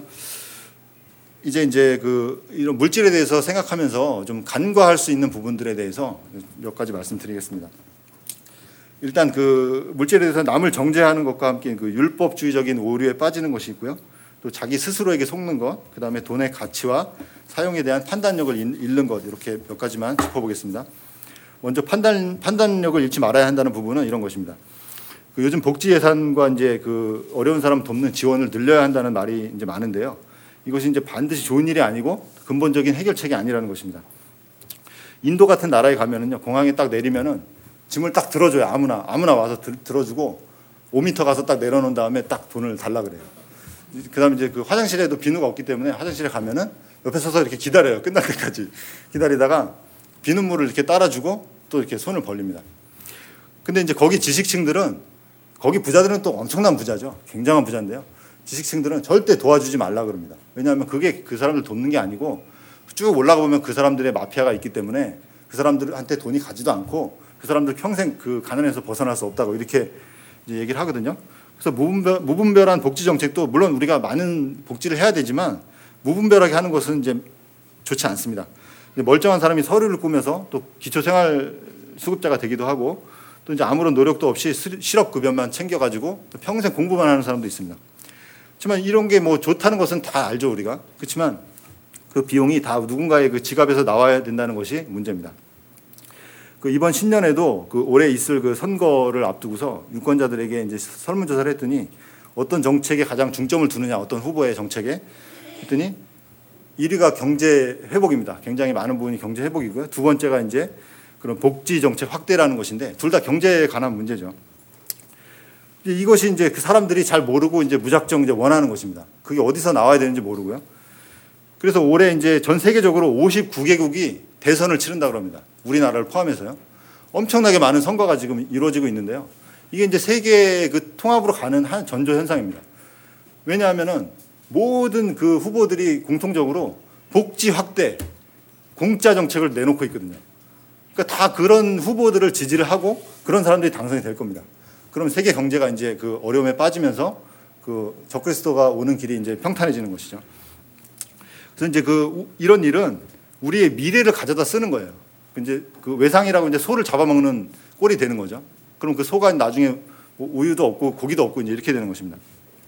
이제 이제 그 이런 물질에 대해서 생각하면서 좀 간과할 수 있는 부분들에 대해서 몇 가지 말씀드리겠습니다. 일단 그 물질에 대해서 남을 정죄하는 것과 함께 그 율법주의적인 오류에 빠지는 것이 있고요. 또 자기 스스로에게 속는 것, 그 다음에 돈의 가치와 사용에 대한 판단력을 잃는 것 이렇게 몇 가지만 짚어보겠습니다. 먼저 판단 판단력을 잃지 말아야 한다는 부분은 이런 것입니다. 그 요즘 복지 예산과 이제 그 어려운 사람 돕는 지원을 늘려야 한다는 말이 이제 많은데요. 이것이 이제 반드시 좋은 일이 아니고 근본적인 해결책이 아니라는 것입니다. 인도 같은 나라에 가면은요, 공항에 딱 내리면은 짐을 딱 들어줘요. 아무나 아무나 와서 들, 들어주고 오 미터 가서 딱 내려놓은 다음에 딱 돈을 달라 그래요. 그다음에 이제 그 화장실에도 비누가 없기 때문에 화장실에 가면은 옆에 서서 이렇게 기다려요. 끝날 때까지 기다리다가 비눗물을 이렇게 따라주고 또 이렇게 손을 벌립니다. 근데 이제 거기 지식층들은 거기 부자들은 또 엄청난 부자죠. 굉장한 부자인데요. 지식층들은 절대 도와주지 말라 그럽니다. 왜냐하면 그게 그 사람들 돕는 게 아니고 쭉 올라가 보면 그 사람들의 마피아가 있기 때문에 그 사람들한테 돈이 가지도 않고 그 사람들 평생 그 가난에서 벗어날 수 없다고 이렇게 이제 얘기를 하거든요. 그래서 무분별, 무분별한 복지 정책도 물론 우리가 많은 복지를 해야 되지만 무분별하게 하는 것은 이제 좋지 않습니다. 멀쩡한 사람이 서류를 꾸며서 또 기초생활수급자가 되기도 하고 또 이제 아무런 노력도 없이 실업급여만 챙겨가지고 또 평생 공부만 하는 사람도 있습니다. 하지만 이런 게 뭐 좋다는 것은 다 알죠, 우리가. 그렇지만 그 비용이 다 누군가의 그 지갑에서 나와야 된다는 것이 문제입니다. 그 이번 신년에도 그 올해 있을 그 선거를 앞두고서 유권자들에게 이제 설문조사를 했더니 어떤 정책에 가장 중점을 두느냐, 어떤 후보의 정책에 했더니 일 위가 경제 회복입니다. 굉장히 많은 부분이 경제 회복이고요. 두 번째가 이제 그런 복지 정책 확대라는 것인데 둘 다 경제에 관한 문제죠. 이것이 이제 그 사람들이 잘 모르고 이제 무작정 이제 원하는 것입니다. 그게 어디서 나와야 되는지 모르고요. 그래서 올해 이제 전 세계적으로 오십구 개국이 대선을 치른다 그럽니다. 우리나라를 포함해서요. 엄청나게 많은 선거가 지금 이루어지고 있는데요. 이게 이제 세계 그 통합으로 가는 한 전조 현상입니다. 왜냐하면은 모든 그 후보들이 공통적으로 복지 확대, 공짜 정책을 내놓고 있거든요. 그러니까 다 그런 후보들을 지지를 하고 그런 사람들이 당선이 될 겁니다. 그럼 세계 경제가 이제 그 어려움에 빠지면서 그 적그리스도가 오는 길이 이제 평탄해지는 것이죠. 그래서 이제 그 이런 일은 우리의 미래를 가져다 쓰는 거예요. 이제 그 외상이라고 이제 소를 잡아먹는 꼴이 되는 거죠. 그럼 그 소가 나중에 뭐 우유도 없고 고기도 없고 이제 이렇게 되는 것입니다.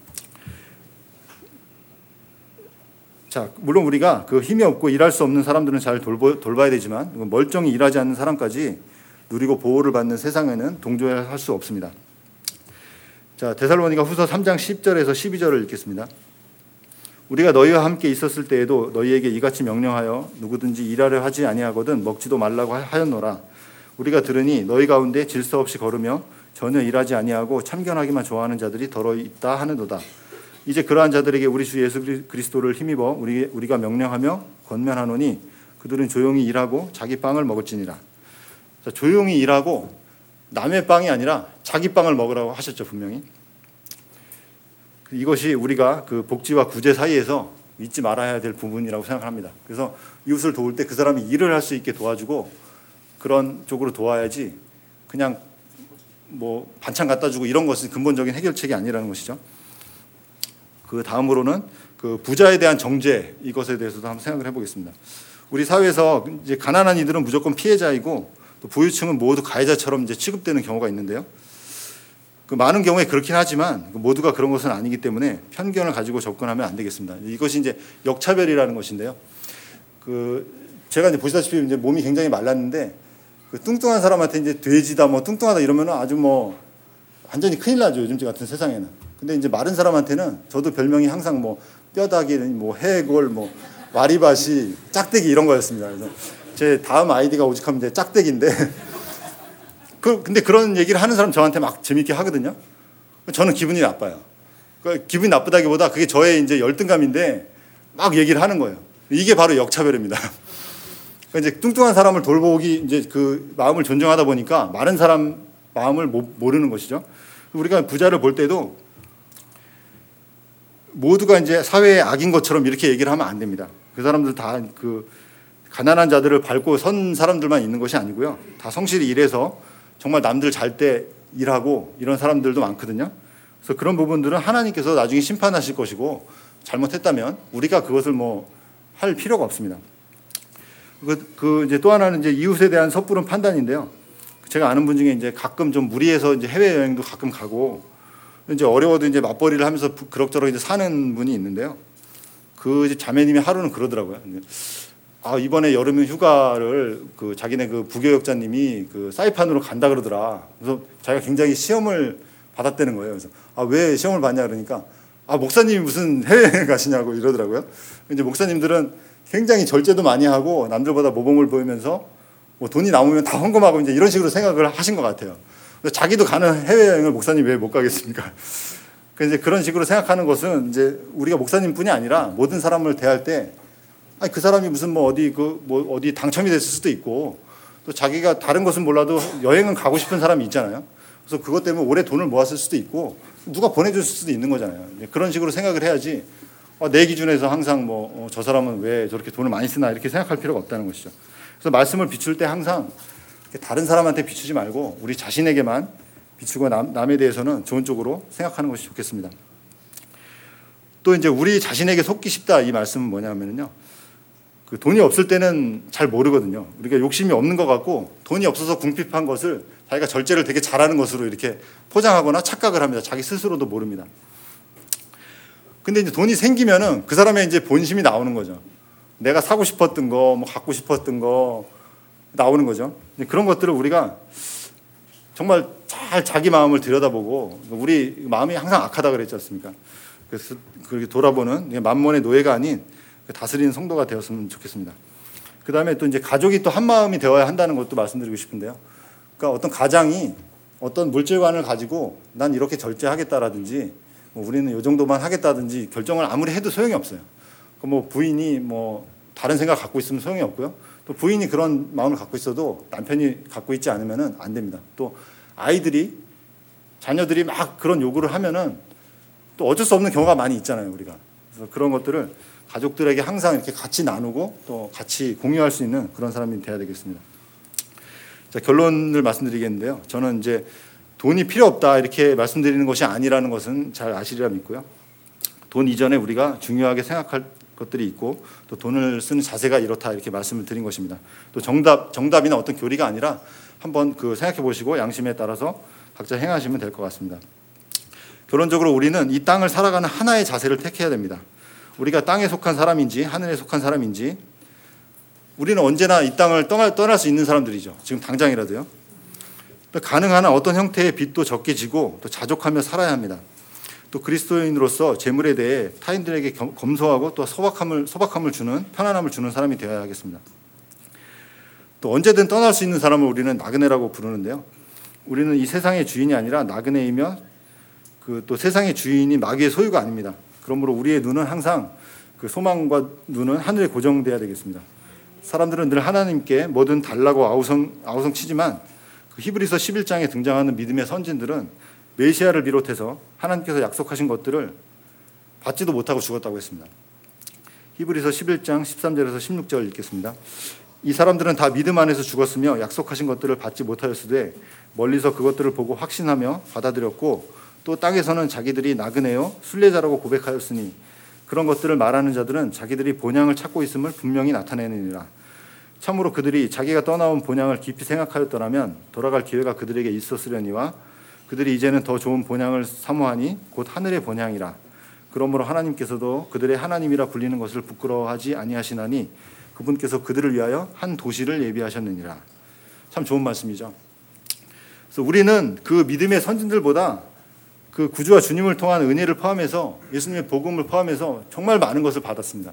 자, 물론 우리가 그 힘이 없고 일할 수 없는 사람들은 잘 돌보, 돌봐야 되지만 멀쩡히 일하지 않는 사람까지 누리고 보호를 받는 세상에는 동조할 수 없습니다. 자, 데살로니가 후서 삼 장 십 절에서 십이 절을 읽겠습니다. 우리가 너희와 함께 있었을 때에도 너희에게 이같이 명령하여 누구든지 일하려 하지 아니하거든 먹지도 말라고 하였노라. 우리가 들으니 너희 가운데 질서 없이 걸으며 전혀 일하지 아니하고 참견하기만 좋아하는 자들이 더러 있다 하는도다. 이제 그러한 자들에게 우리 주 예수 그리스도를 힘입어 우리, 우리가 명령하며 권면하노니 그들은 조용히 일하고 자기 빵을 먹을지니라. 자, 조용히 일하고 남의 빵이 아니라 자기 빵을 먹으라고 하셨죠, 분명히. 이것이 우리가 그 복지와 구제 사이에서 잊지 말아야 될 부분이라고 생각합니다. 그래서 이웃을 도울 때 그 사람이 일을 할 수 있게 도와주고 그런 쪽으로 도와야지 그냥 뭐 반찬 갖다 주고 이런 것은 근본적인 해결책이 아니라는 것이죠. 그 다음으로는 그 부자에 대한 정죄, 이것에 대해서도 한번 생각을 해보겠습니다. 우리 사회에서 이제 가난한 이들은 무조건 피해자이고 또 부유층은 모두 가해자처럼 이제 취급되는 경우가 있는데요. 그 많은 경우에 그렇긴 하지만 모두가 그런 것은 아니기 때문에 편견을 가지고 접근하면 안 되겠습니다. 이것이 이제 역차별이라는 것인데요. 그 제가 이제 보시다시피 이제 몸이 굉장히 말랐는데 그 뚱뚱한 사람한테 이제 돼지다 뭐 뚱뚱하다 이러면 아주 뭐 완전히 큰일 나죠, 요즘 같은 세상에는. 근데 이제 마른 사람한테는 저도 별명이 항상 뭐 뼈다귀, 뭐 해골, 뭐 와리바시, 짝대기 이런 거였습니다. 그래서 제 다음 아이디가 오직하면 이제 짝대기인데 그 근데 그런 얘기를 하는 사람 저한테 막 재밌게 하거든요. 저는 기분이 나빠요. 그 기분이 나쁘다기보다 그게 저의 이제 열등감인데 막 얘기를 하는 거예요. 이게 바로 역차별입니다. 그러니까 이제 뚱뚱한 사람을 돌보기 이제 그 마음을 존중하다 보니까 마른 사람 마음을 모르는 것이죠. 우리가 부자를 볼 때도 모두가 이제 사회의 악인 것처럼 이렇게 얘기를 하면 안 됩니다. 그 사람들 다 그 가난한 자들을 밟고 선 사람들만 있는 것이 아니고요. 다 성실히 일해서 정말 남들 잘 때 일하고 이런 사람들도 많거든요. 그래서 그런 부분들은 하나님께서 나중에 심판하실 것이고 잘못했다면 우리가 그것을 뭐 할 필요가 없습니다. 그, 그 이제 또 하나는 이제 이웃에 대한 섣부른 판단인데요. 제가 아는 분 중에 이제 가끔 좀 무리해서 이제 해외 여행도 가끔 가고 이제 어려워도 이제 맞벌이를 하면서 그럭저럭 이제 사는 분이 있는데요. 그 자매님이 하루는 그러더라고요. 아, 이번에 여름 휴가를 그 자기네 그 부교역자님이 그 사이판으로 간다 그러더라. 그래서 자기가 굉장히 시험을 받았다는 거예요. 그래서 아, 왜 시험을 받냐 그러니까 아, 목사님이 무슨 해외여행 가시냐고 이러더라고요. 이제 목사님들은 굉장히 절제도 많이 하고 남들보다 모범을 보이면서 뭐 돈이 남으면 다 헌금하고 이제 이런 식으로 생각을 하신 것 같아요. 자기도 가는 해외여행을 목사님 왜 못 가겠습니까? 이제 그런 식으로 생각하는 것은 이제 우리가 목사님뿐이 아니라 모든 사람을 대할 때 아니 그 사람이 무슨 뭐 어디 그 뭐 어디 당첨이 됐을 수도 있고 또 자기가 다른 것은 몰라도 여행은 가고 싶은 사람이 있잖아요. 그래서 그것 때문에 오래 돈을 모았을 수도 있고 누가 보내줬을 수도 있는 거잖아요. 그런 식으로 생각을 해야지 어, 내 기준에서 항상 뭐 저 사람은 왜 저렇게 돈을 많이 쓰나 이렇게 생각할 필요가 없다는 것이죠. 그래서 말씀을 비출 때 항상 다른 사람한테 비추지 말고 우리 자신에게만 비추고 남, 남에 대해서는 좋은 쪽으로 생각하는 것이 좋겠습니다. 또 이제 우리 자신에게 속기 쉽다 이 말씀은 뭐냐면요. 그 돈이 없을 때는 잘 모르거든요. 우리가 욕심이 없는 것 같고 돈이 없어서 궁핍한 것을 자기가 절제를 되게 잘하는 것으로 이렇게 포장하거나 착각을 합니다. 자기 스스로도 모릅니다. 근데 이제 돈이 생기면은 그 사람의 이제 본심이 나오는 거죠. 내가 사고 싶었던 거, 뭐 갖고 싶었던 거 나오는 거죠. 그런 것들을 우리가 정말 잘 자기 마음을 들여다보고 우리 마음이 항상 악하다 그랬지 않습니까? 그래서 그렇게 돌아보는 만몬의 노예가 아닌 다스리는 성도가 되었으면 좋겠습니다. 그 다음에 또 이제 가족이 또 한 마음이 되어야 한다는 것도 말씀드리고 싶은데요. 그러니까 어떤 가장이 어떤 물질관을 가지고 난 이렇게 절제하겠다라든지 뭐 우리는 이 정도만 하겠다든지 결정을 아무리 해도 소용이 없어요. 뭐 부인이 뭐 다른 생각 갖고 있으면 소용이 없고요. 또 부인이 그런 마음을 갖고 있어도 남편이 갖고 있지 않으면은 안 됩니다. 또 아이들이 자녀들이 막 그런 요구를 하면은 또 어쩔 수 없는 경우가 많이 있잖아요, 우리가. 그래서 그런 것들을 가족들에게 항상 이렇게 같이 나누고 또 같이 공유할 수 있는 그런 사람이 돼야 되겠습니다. 자, 결론을 말씀드리겠는데요. 저는 이제 돈이 필요 없다 이렇게 말씀드리는 것이 아니라는 것은 잘 아시리라 믿고요. 돈 이전에 우리가 중요하게 생각할 것들이 있고 또 돈을 쓰는 자세가 이렇다 이렇게 말씀을 드린 것입니다. 또 정답 정답이나 어떤 교리가 아니라 한번 그 생각해 보시고 양심에 따라서 각자 행하시면 될 것 같습니다. 결론적으로 우리는 이 땅을 살아가는 하나의 자세를 택해야 됩니다. 우리가 땅에 속한 사람인지 하늘에 속한 사람인지 우리는 언제나 이 땅을 떠날, 떠날 수 있는 사람들이죠. 지금 당장이라도요. 또 가능한 한 어떤 형태의 빚도 적게 지고 또 자족하며 살아야 합니다. 또 그리스도인으로서 재물에 대해 타인들에게 검소하고 또 소박함을, 소박함을 주는 편안함을 주는 사람이 되어야 하겠습니다. 또 언제든 떠날 수 있는 사람을 우리는 나그네라고 부르는데요. 우리는 이 세상의 주인이 아니라 나그네이며 그 또 세상의 주인이 마귀의 소유가 아닙니다. 그러므로 우리의 눈은 항상 그 소망과 눈은 하늘에 고정돼야 되겠습니다. 사람들은 늘 하나님께 뭐든 달라고 아우성, 아우성 치지만 그 히브리서 십일 장에 등장하는 믿음의 선진들은 메시아를 비롯해서 하나님께서 약속하신 것들을 받지도 못하고 죽었다고 했습니다. 히브리서 십일 장 십삼 절에서 십육 절 읽겠습니다. 이 사람들은 다 믿음 안에서 죽었으며 약속하신 것들을 받지 못하였으되 멀리서 그것들을 보고 확신하며 받아들였고 또 땅에서는 자기들이 나그네요 순례자라고 고백하였으니 그런 것들을 말하는 자들은 자기들이 본향을 찾고 있음을 분명히 나타내느니라. 참으로 그들이 자기가 떠나온 본향을 깊이 생각하였더라면 돌아갈 기회가 그들에게 있었으려니와 그들이 이제는 더 좋은 본향을 사모하니 곧 하늘의 본향이라. 그러므로 하나님께서도 그들의 하나님이라 불리는 것을 부끄러워하지 아니하시나니 그분께서 그들을 위하여 한 도시를 예비하셨느니라. 참 좋은 말씀이죠. 그래서 우리는 그 믿음의 선진들보다 그 구주와 주님을 통한 은혜를 포함해서 예수님의 복음을 포함해서 정말 많은 것을 받았습니다.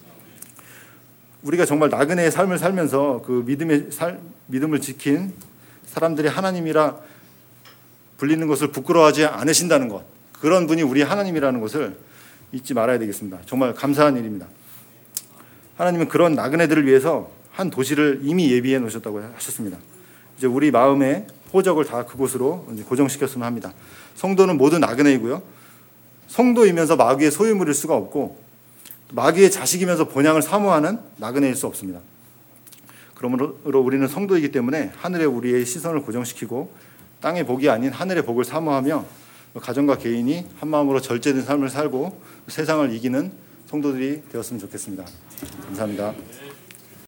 우리가 정말 나그네의 삶을 살면서 그 믿음의 살, 믿음을 지킨 사람들이 하나님이라 불리는 것을 부끄러워하지 않으신다는 것, 그런 분이 우리 하나님이라는 것을 잊지 말아야 되겠습니다. 정말 감사한 일입니다. 하나님은 그런 나그네들을 위해서 한 도시를 이미 예비해 놓으셨다고 하셨습니다. 이제 우리 마음의 호적을 다 그곳으로 고정시켰으면 합니다. 성도는 모두 나그네이고요. 성도이면서 마귀의 소유물일 수가 없고 마귀의 자식이면서 본향을 사모하는 나그네일 수 없습니다. 그러므로 우리는 성도이기 때문에 하늘에 우리의 시선을 고정시키고 땅의 복이 아닌 하늘의 복을 사모하며 가정과 개인이 한마음으로 절제된 삶을 살고 세상을 이기는 성도들이 되었으면 좋겠습니다. 감사합니다.